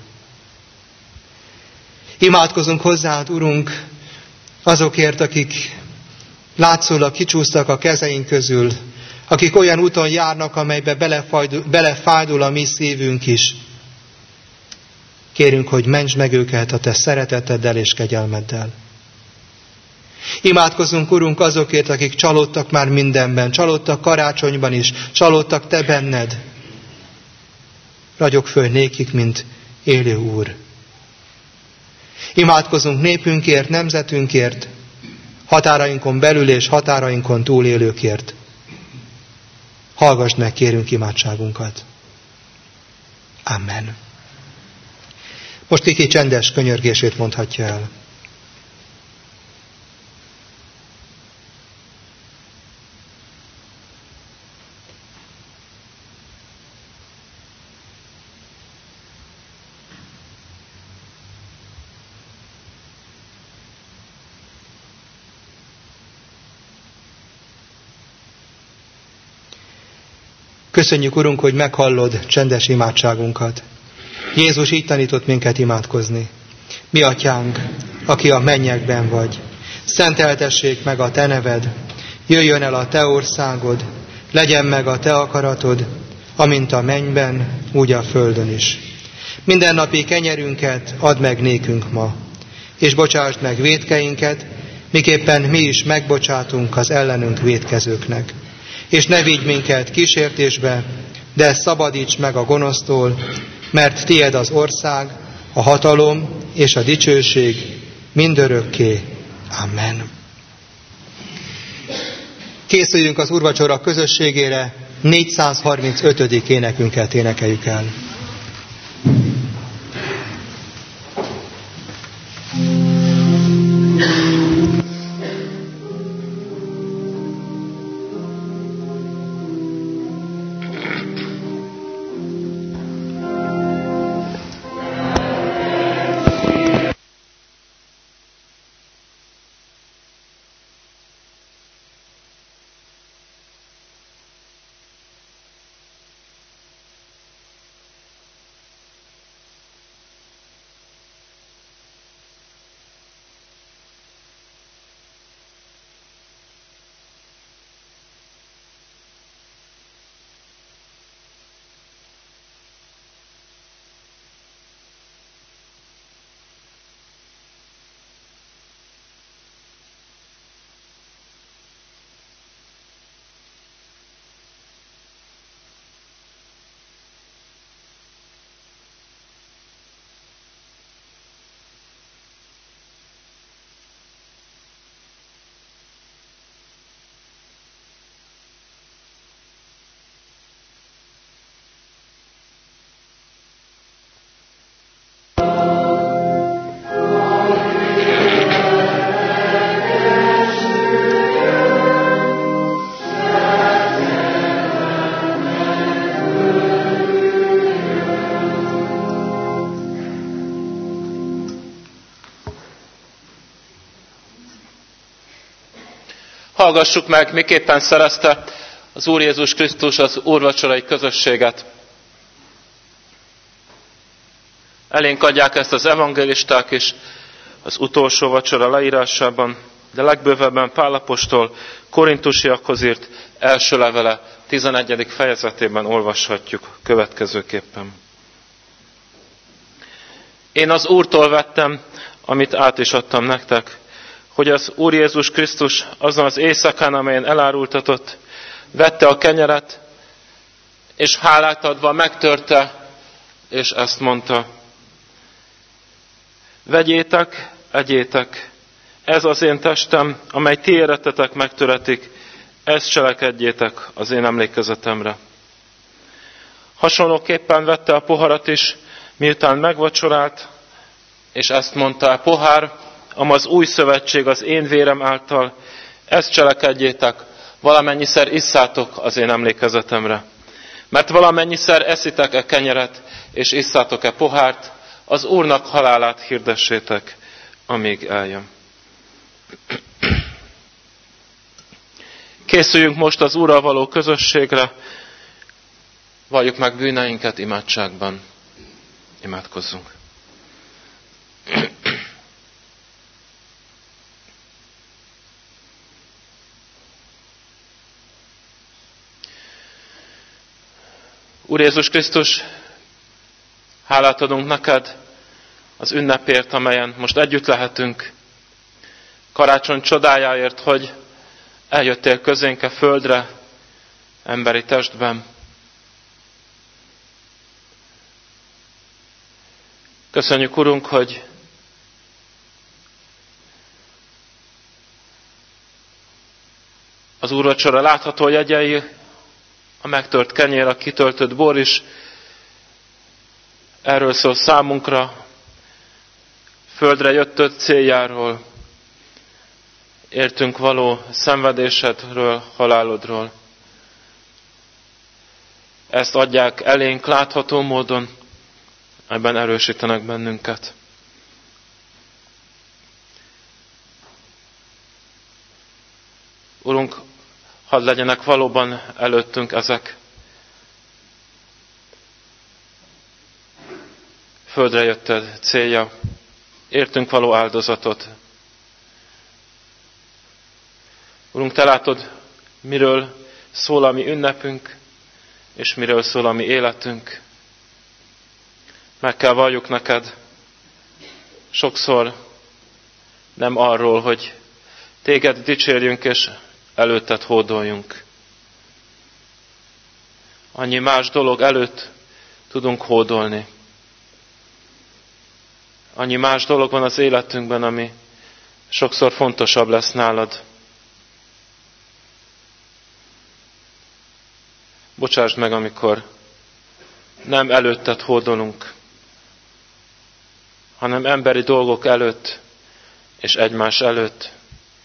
Imádkozunk hozzád, Urunk, azokért, akik látszólag kicsúsztak a kezeink közül, akik olyan úton járnak, amelybe belefájdul a mi szívünk is. Kérünk, hogy mentsd meg őket a Te szereteteddel és kegyelmeddel. Imádkozunk, Urunk, azokért, akik csalódtak már mindenben, csalódtak karácsonyban is, csalódtak Te benned. Ragyog föl nékik, mint élő Úr. Imádkozunk népünkért, nemzetünkért, határainkon belül és határainkon túl élőkért. Hallgass meg, kérünk, imádságunkat. Amen. Most Kiki csendes könyörgését mondhatja el. Köszönjük, Urunk, hogy meghallod csendes imádságunkat. Jézus így tanított minket imádkozni. Mi Atyánk, aki a mennyekben vagy, szenteltessék meg a Te neved, jöjjön el a Te országod, legyen meg a Te akaratod, amint a mennyben, úgy a földön is. Mindennapi kenyerünket add meg nékünk ma, és bocsásd meg vétkeinket, miképpen mi is megbocsátunk az ellenünk vétkezőknek. És ne vigy minket kísértésbe, de szabadíts meg a gonosztól, mert tied az ország, a hatalom és a dicsőség mindörökké. Amen. Készüljünk az úrvacsora közösségére, 435. énekünket énekeljük el. Hallgassuk meg, miképpen szerezte az Úr Jézus Krisztus az úrvacsorai közösséget. Elénk adják ezt az evangélisták is az utolsó vacsora leírásában, de legbővebben Pál apostol korintusiakhoz írt első levele 11. fejezetében olvashatjuk következőképpen. Én az Úrtól vettem, amit át is adtam nektek, hogy az Úr Jézus Krisztus azon az éjszakán, amelyen elárultatott, vette a kenyeret, és hálát adva megtörte, és ezt mondta: vegyétek, egyétek, ez az én testem, amely ti érettetek megtöretik, ezt cselekedjétek az én emlékezetemre. Hasonlóképpen vette a poharat is, miután megvacsorált, és ezt mondta: a pohár, amely az új szövetség az én vérem által, ezt cselekedjétek, valamennyiszer isszátok az én emlékezetemre. Mert valamennyiszer eszitek kenyeret, és isszátok pohárt, az Úrnak halálát hirdessétek, amíg eljön. Készüljünk most az Úrral való közösségre, valljuk meg bűneinket imádságban. Imádkozzunk. Úr Jézus Krisztus, hálát adunk neked az ünnepért, amelyen most együtt lehetünk. Karácsony csodájáért, hogy eljöttél közénk a földre, emberi testben. Köszönjük, Urunk, hogy az úrvacsora látható jegyei, a megtört kenyér, a kitöltött bor is erről szól számunkra, földre jöttött céljáról, értünk való szenvedésedről, halálodról. Ezt adják elénk látható módon, ebben erősítenek bennünket. Urunk, hadd legyenek valóban előttünk ezek. Földre jötted célja, értünk való áldozatot. Urunk, te látod, miről szól a mi ünnepünk, és miről szól a mi életünk. Meg kell valljuk neked, sokszor nem arról, hogy téged dicsérjünk, és előtted hódoljunk. Annyi más dolog előtt tudunk hódolni. Annyi más dolog van az életünkben, ami sokszor fontosabb lesz nálad. Bocsásd meg, amikor nem előtted hódolunk, hanem emberi dolgok előtt és egymás előtt.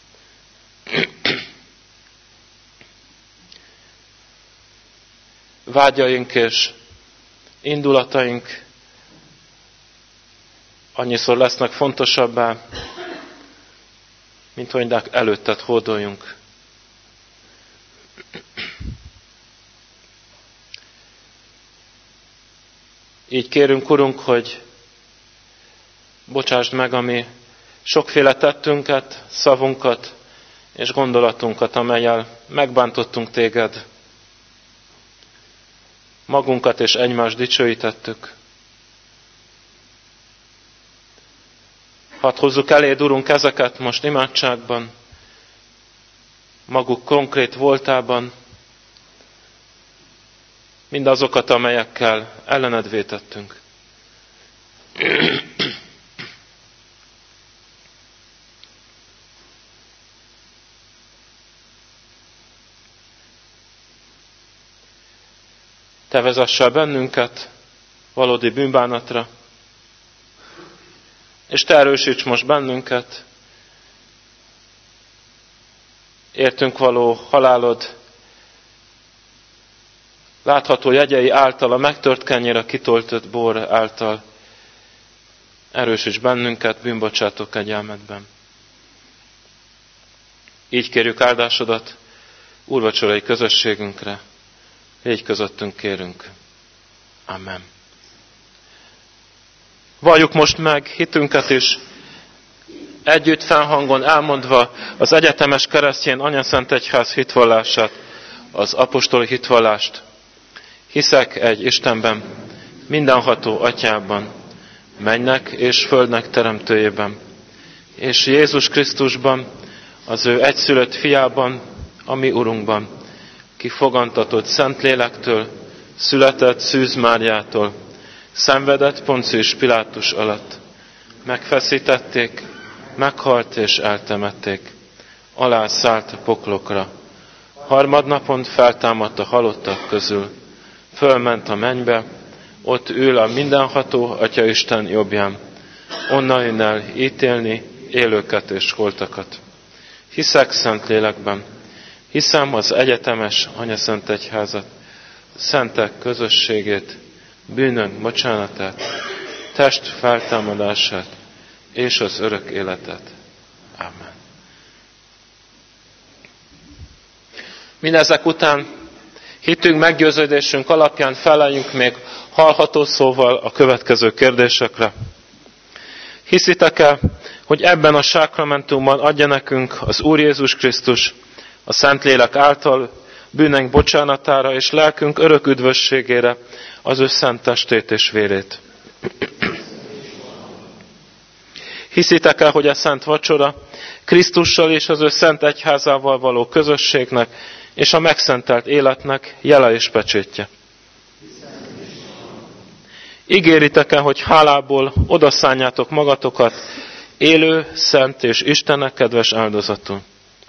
Vágyaink és indulataink annyiszor lesznek fontosabbá, mint hogy előtted hódoljunk. Így kérünk, Urunk, hogy bocsásd meg a mi sokféle tettünket, szavunkat és gondolatunkat, amellyel megbántottunk téged. Magunkat és egymást dicsőítettük. Hadd hozzuk eléd, Urunk, ezeket most imádságban, maguk konkrét voltában, mindazokat, amelyekkel ellened vétettünk. Te vezessel bennünket valódi bűnbánatra, és te erősíts most bennünket, értünk való halálod látható jegyei által, a megtört kenyér, a kitöltött bor által. Erősíts bennünket bűnbocsátó kegyelmedben. Így kérjük áldásodat úrvacsorai közösségünkre. Légy közöttünk, kérünk. Amen. Valljuk most meg hitünket is, együtt fennhangon elmondva az egyetemes keresztény anyaszentegyház hitvallását, az apostoli hitvallást. Hiszek egy Istenben, mindenható Atyában, mennynek és földnek teremtőjében, és Jézus Krisztusban, az ő egyszülött fiában, a mi Urunkban, ki fogantatott Szentlélektől, született Szűz Máriától, szenvedett Poncius Pilátus alatt, megfeszítették, meghalt és eltemették, alászállt a poklokra, harmadnapon feltámadt a halottak közül, fölment a mennybe, ott ül a mindenható Atyaisten jobbján, onnan jön el ítélni élőket és holtakat. Hiszek Szentlélekben, hiszem az egyetemes anyaszentegyházat, szentek közösségét, bűnök bocsánatát, test feltámadását és az örök életet. Amen. Mindezek után hitünk, meggyőződésünk alapján feleljünk még hallható szóval a következő kérdésekre. Hiszitek-e, hogy ebben a sákramentumban adja nekünk az Úr Jézus Krisztus a Szentlélek által bűneink bocsánatára és lelkünk örök üdvösségére az ő szent testét és vérét? Hiszitek-e, hogy a szent vacsora Krisztussal és az ő szent egyházával való közösségnek és a megszentelt életnek jele és pecsétje? Ígéritek-e, hogy hálából odaszánjátok magatokat élő, szent és Istennek kedves áldozatul?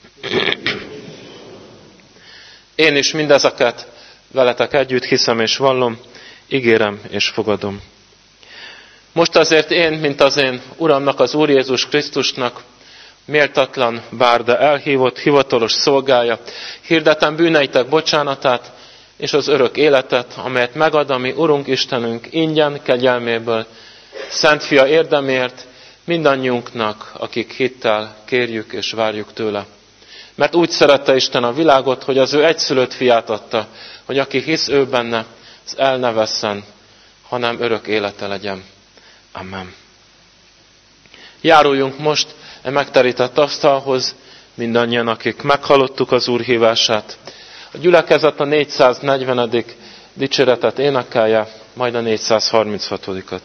Én is mindezeket veletek együtt hiszem és vallom, ígérem és fogadom. Most azért én, mint az én Uramnak, az Úr Jézus Krisztusnak, méltatlan, bár de elhívott, hivatalos szolgája, hirdetem bűneitek bocsánatát, és az örök életet, amelyet megad a mi Urunk Istenünk ingyen kegyelméből, Szent Fia érdemért mindannyiunknak, akik hittel kérjük és várjuk tőle. Mert úgy szerette Isten a világot, hogy az ő egyszülött fiát adta, hogy aki hisz ő benne, az el ne vesszen, hanem örök élete legyen. Amen. Járuljunk most e megterített asztalhoz, mindannyian, akik meghallottuk az Úr hívását. A gyülekezet a 440. dicséretet énekelje, majd a 436-at.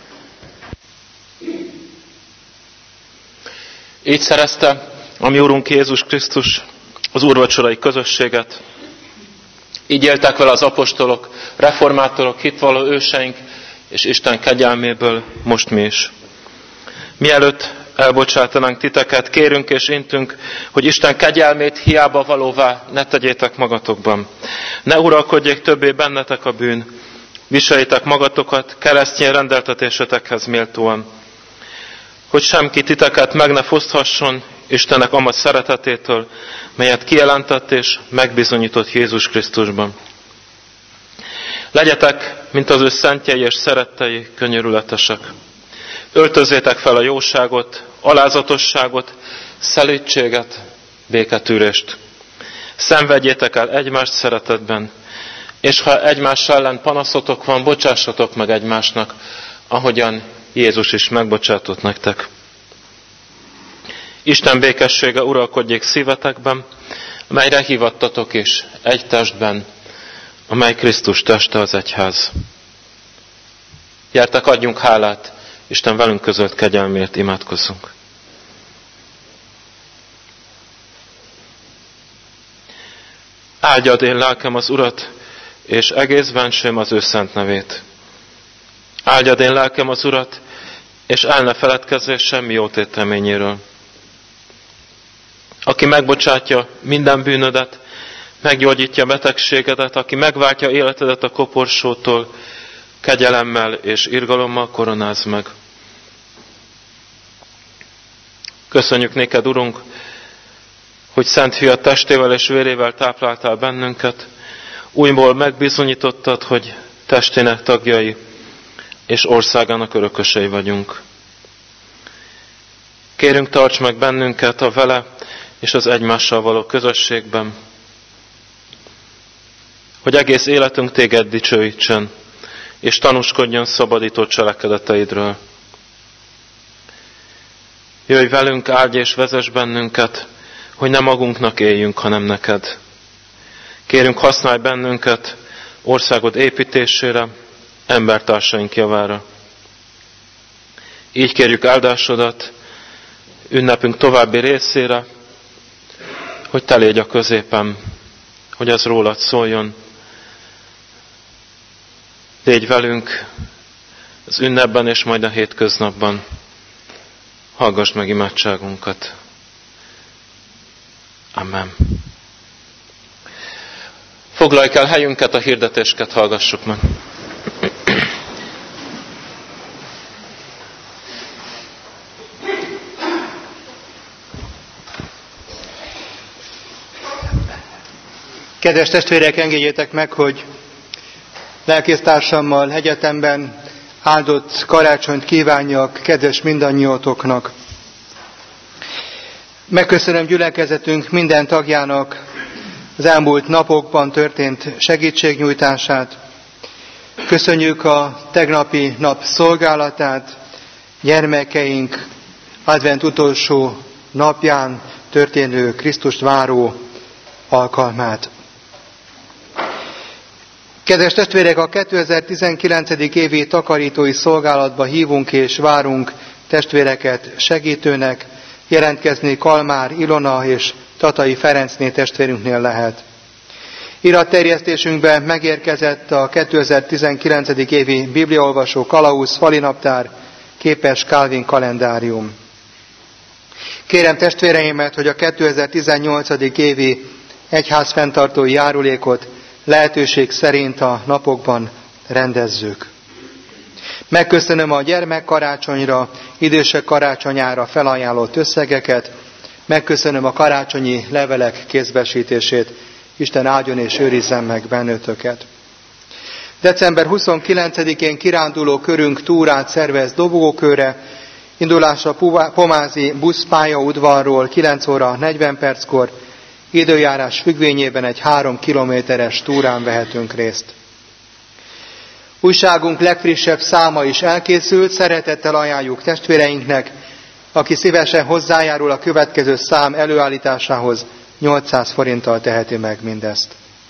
Így szerezte a mi Urunk Jézus Krisztus az úrvacsorai közösséget. Így éltek vele az apostolok, reformátorok, hitvalló őseink, és Isten kegyelméből most mi is. Mielőtt elbocsátanánk titeket, kérünk és intünk, hogy Isten kegyelmét hiába valóvá ne tegyétek magatokban. Ne uralkodjék többé bennetek a bűn, viseljétek magatokat keresztény rendeltetésetekhez méltóan, hogy semki titeket meg ne foszthasson Istennek ama szeretetétől, melyet kijelentett és megbizonyított Jézus Krisztusban. Legyetek, mint az ő szentjei és szerettei, könyörületesek. Öltözzétek fel a jóságot, alázatosságot, szelídséget, béketűrést. Szenvedjétek el egymást szeretetben, és ha egymás ellen panaszotok van, bocsássatok meg egymásnak, ahogyan Jézus is megbocsátott nektek. Isten békessége uralkodjék szívetekben, melyre hívattatok is egy testben, amely Krisztus teste az egyház. Gyertek, adjunk hálát, Isten velünk közölt kegyelmért, imádkozzunk. Áldjad én lelkem az Urat, és egész bensőm az ő szent nevét. Áldjad én lelkem az Urat, és el ne feledkezzél semmi jó téteményéről. Aki megbocsátja minden bűnödet, meggyógyítja betegségedet, aki megváltja életedet a koporsótól, kegyelemmel és irgalommal koronáz meg. Köszönjük néked, Urunk, hogy Szent Fiad testével és vérével tápláltál bennünket, újból megbizonyítottad, hogy testének tagjai és országának örökösei vagyunk. Kérünk, tarts meg bennünket a vele és az egymással való közösségben, hogy egész életünk téged dicsőítsen, és tanúskodjon szabadító cselekedeteidről. Jöjj velünk, áldj és vezess bennünket, hogy ne magunknak éljünk, hanem neked. Kérünk, használj bennünket országod építésére, embertársaink javára. Így kérjük áldásodat ünnepünk további részére, hogy te légy a középen, hogy ez rólad szóljon. Légy velünk az ünnepben és majd a hétköznapban. Hallgass meg imádságunkat. Amen. Foglalj el helyünket, a hirdetésket hallgassuk meg. Kedves testvérek, engedjétek meg, hogy lelkésztársammal egyetemben áldott karácsonyt kívánjak kedves mindannyiótoknak. Megköszönöm gyülekezetünk minden tagjának az elmúlt napokban történt segítségnyújtását. Köszönjük a tegnapi nap szolgálatát, gyermekeink advent utolsó napján történő Krisztust váró alkalmát. Kedves testvérek, a 2019. évi takarítói szolgálatba hívunk és várunk testvéreket segítőnek. Jelentkezni Kalmár Ilona és Tatai Ferencné testvérünknél lehet. Iratterjesztésünkben megérkezett a 2019. évi bibliaolvasó kalauz, falinaptár, képes Calvin kalendárium. Kérem testvéreimet, hogy a 2018. évi egyházfenntartói járulékot lehetőség szerint a napokban rendezzük. Megköszönöm a gyermekkarácsonyra, idősek karácsonyára felajánlott összegeket, megköszönöm a karácsonyi levelek kézbesítését, Isten áldjon és őrizzen meg bennőtöket. December 29-én kiránduló körünk túrát szervez Dobogókőre, indulásra Pomázi buszpályaudvarról 9 óra 40 perckor, időjárás függvényében egy 3 kilométeres túrán vehetünk részt. Újságunk legfrissebb száma is elkészült, szeretettel ajánljuk testvéreinknek, aki szívesen hozzájárul a következő szám előállításához, 800 forinttal teheti meg mindezt.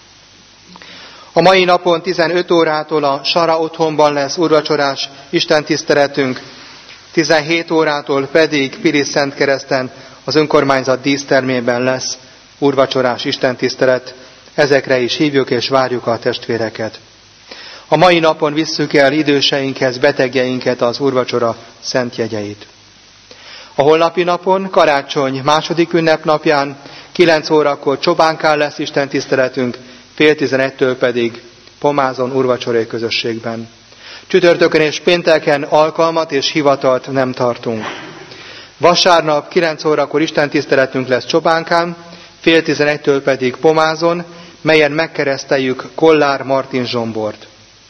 A mai napon 15 órától a Sara otthonban lesz úrvacsorás istentiszteletünk, 17 órától pedig Pilis Szentkereszten az önkormányzat dísztermében lesz úrvacsorás istentisztelet. Ezekre is hívjuk és várjuk a testvéreket. A mai napon visszük el időseinkhez, betegjeinket az úrvacsora szent jegyeit. A holnapi napon, karácsony második ünnepnapján, 9 órakor Csobánkán lesz istentiszteletünk, 10:30-től pedig Pomázon úrvacsorai közösségben. Csütörtökön és pénteken alkalmat és hivatalt nem tartunk. Vasárnap 9 órakor istentiszteletünk lesz Csobánkán, 10:30-től pedig Pomázon, melyen megkereszteljük Kollár Martin Zsombort.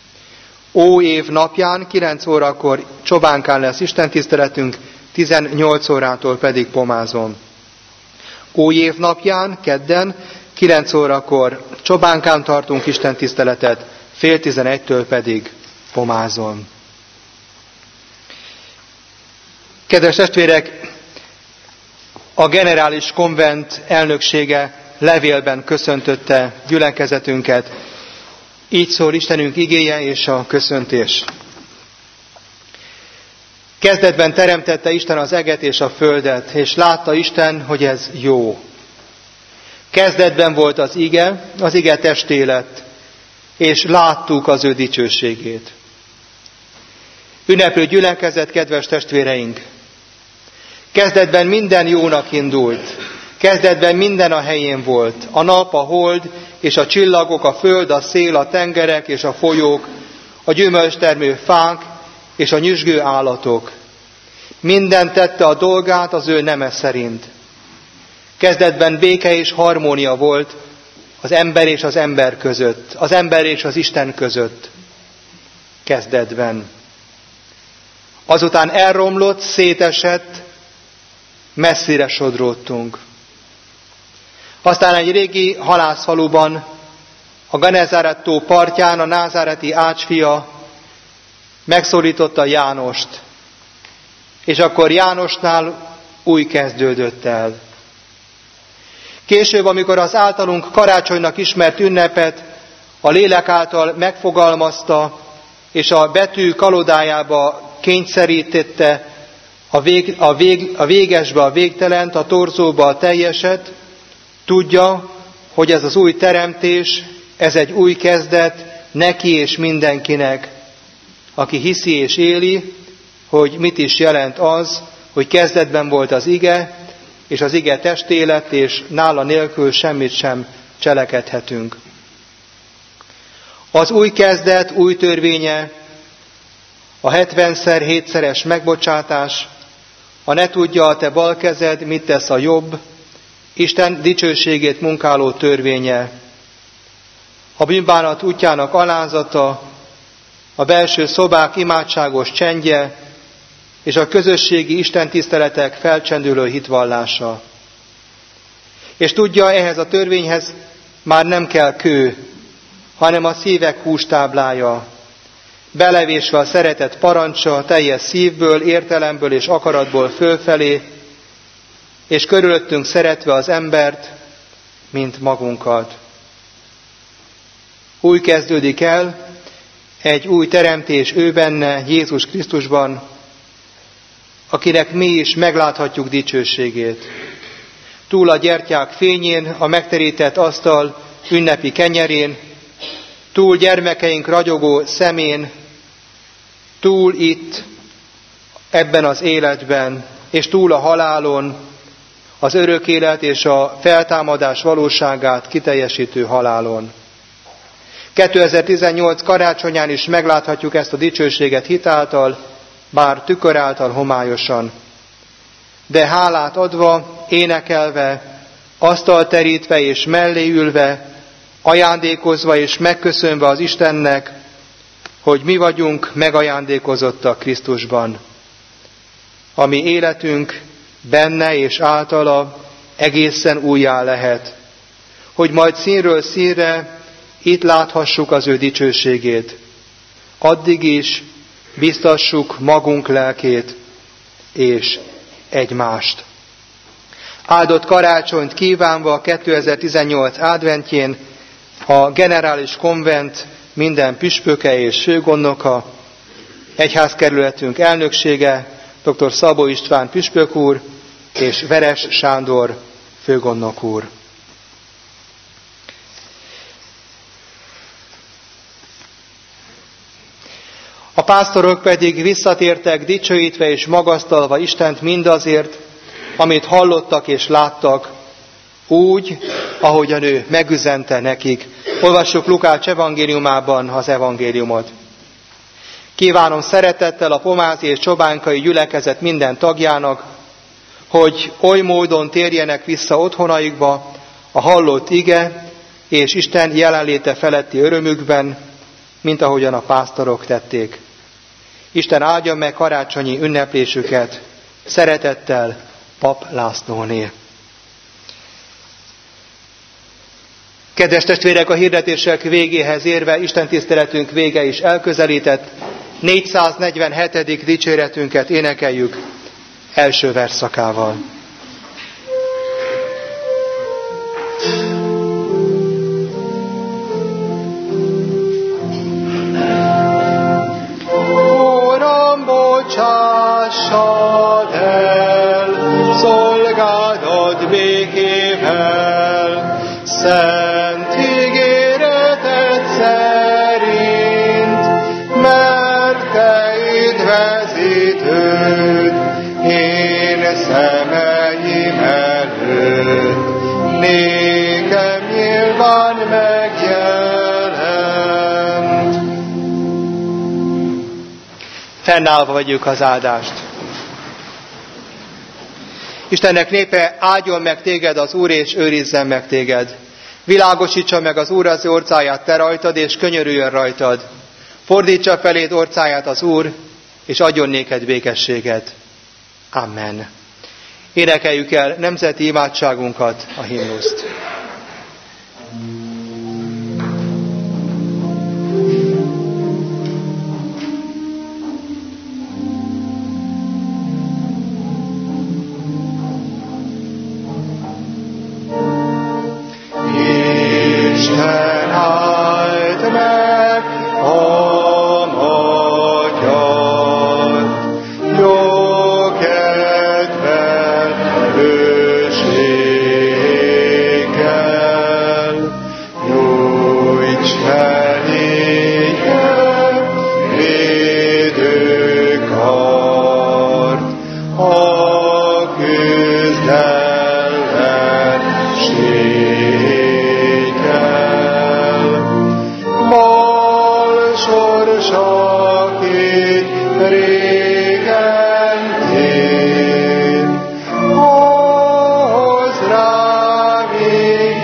Óév napján 9 órakor Csobánkán lesz istentiszteletünk, 18 órától pedig Pomázon. Óév napján, kedden, 9 órakor Csobánkán tartunk istentiszteletet, 10:30-től pedig Pomázon. Kedves testvérek, a generális konvent elnöksége levélben köszöntötte gyülekezetünket. Így szól Istenünk igéje és a köszöntés. Kezdetben teremtette Isten az eget és a földet, és látta Isten, hogy ez jó. Kezdetben volt az ige testé lett, és láttuk az ő dicsőségét. Ünneplő gyülekezet, kedves testvéreink! Kezdetben minden jónak indult. Kezdetben minden a helyén volt. A nap, a hold és a csillagok, a föld, a szél, a tengerek és a folyók, a gyümölcstermő fák és a nyüzsgő állatok. Minden tette a dolgát az ő neme szerint. Kezdetben béke és harmónia volt az ember és az ember között, az ember és az Isten között. Kezdetben. Azután elromlott, szétesett, messzire sodródtunk. Aztán egy régi halászfaluban A Genezáret tó partján a názáreti ácsfia megszólította Jánost, és akkor Jánosnál új kezdődött el. Később, amikor az általunk karácsonynak ismert ünnepet a lélek által megfogalmazta, és a betű kalodájába kényszerítette, a végesbe a végtelent, a torzóba a teljeset, tudja, hogy ez az új teremtés, ez egy új kezdet neki és mindenkinek, aki hiszi és éli, hogy mit is jelent az, hogy kezdetben volt az ige, és az ige testé lett, és nála nélkül semmit sem cselekedhetünk. Az új kezdet, új törvénye, a 70x7-szeres megbocsátás, a ne tudja a te bal kezed, mit tesz a jobb, Isten dicsőségét munkáló törvénye, a bűnbánat útjának alázata, a belső szobák imádságos csendje, és a közösségi istentiszteletek felcsendülő hitvallása. És tudja, ehhez a törvényhez már nem kell kő, hanem a szívek hústáblája, belevésve a szeretet parancsa teljes szívből, értelemből és akaratból fölfelé, és körülöttünk szeretve az embert, mint magunkat. Új kezdődik el, egy új teremtés ő benne, Jézus Krisztusban, akinek mi is megláthatjuk dicsőségét. Túl a gyertyák fényén, a megterített asztal ünnepi kenyerén, túl gyermekeink ragyogó szemén, túl itt, ebben az életben, és túl a halálon, az örök élet és a feltámadás valóságát kiteljesítő halálon. 2018 karácsonyán is megláthatjuk ezt a dicsőséget hitáltal, bár tükör által homályosan. De hálát adva, énekelve, asztalt terítve és mellé ülve, ajándékozva és megköszönve az Istennek, hogy mi vagyunk megajándékozottak Krisztusban. A mi életünk benne és általa egészen újjá lehet, hogy majd színről színre itt láthassuk az ő dicsőségét. Addig is biztassuk magunk lelkét és egymást. Áldott karácsonyt kívánva 2018 adventjén a Generális Konvent minden püspöke és főgondnoka, egyházkerületünk elnöksége, dr. Szabó István püspök úr és Veres Sándor főgondnok úr. A pásztorok pedig visszatértek dicsőítve és magasztalva Istent mindazért, amit hallottak és láttak, úgy, ahogyan ő megüzente nekik. Olvassuk Lukács evangéliumában az evangéliumot. Kívánom szeretettel a pomázi és csobánkai gyülekezet minden tagjának, hogy oly módon térjenek vissza otthonaikba a hallott ige és Isten jelenléte feletti örömükben, mint ahogyan a pásztorok tették. Isten áldja meg karácsonyi ünneplésüket, szeretettel Pap Lászlóné. Kedves testvérek, a hirdetések végéhez érve Isten tiszteletünk vége is elközelített. 447. dicséretünket énekeljük első versszakával. Uram, bocsássad el szolgádat békével, szent ígéreted szerint, mert te üdvözítőd én szemeim előtt, nékem nyilván megjelent. Fennállva vegyük az áldást. Istennek népe, áldjon meg téged az Úr, és őrizzen meg téged. Világosítsa meg az Úr az ő orcáját te rajtad, és könyörüljön rajtad. Fordítsa feléd orcáját az Úr, és adjon néked békességet. Amen. Énekeljük el nemzeti imádságunkat, a himnuszt. s akit régen tép, hozz rá még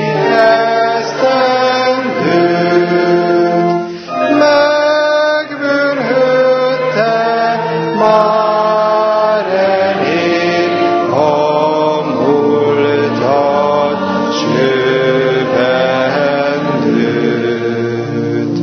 esztendőt, megbűnhődte már elég a múltat s jövendőt.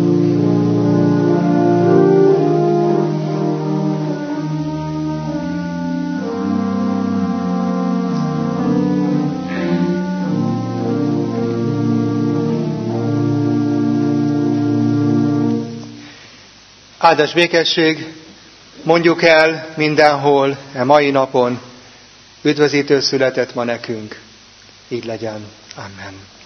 Áldás békesség, mondjuk el mindenhol e mai napon, üdvözítő született ma nekünk. Így legyen. Amen.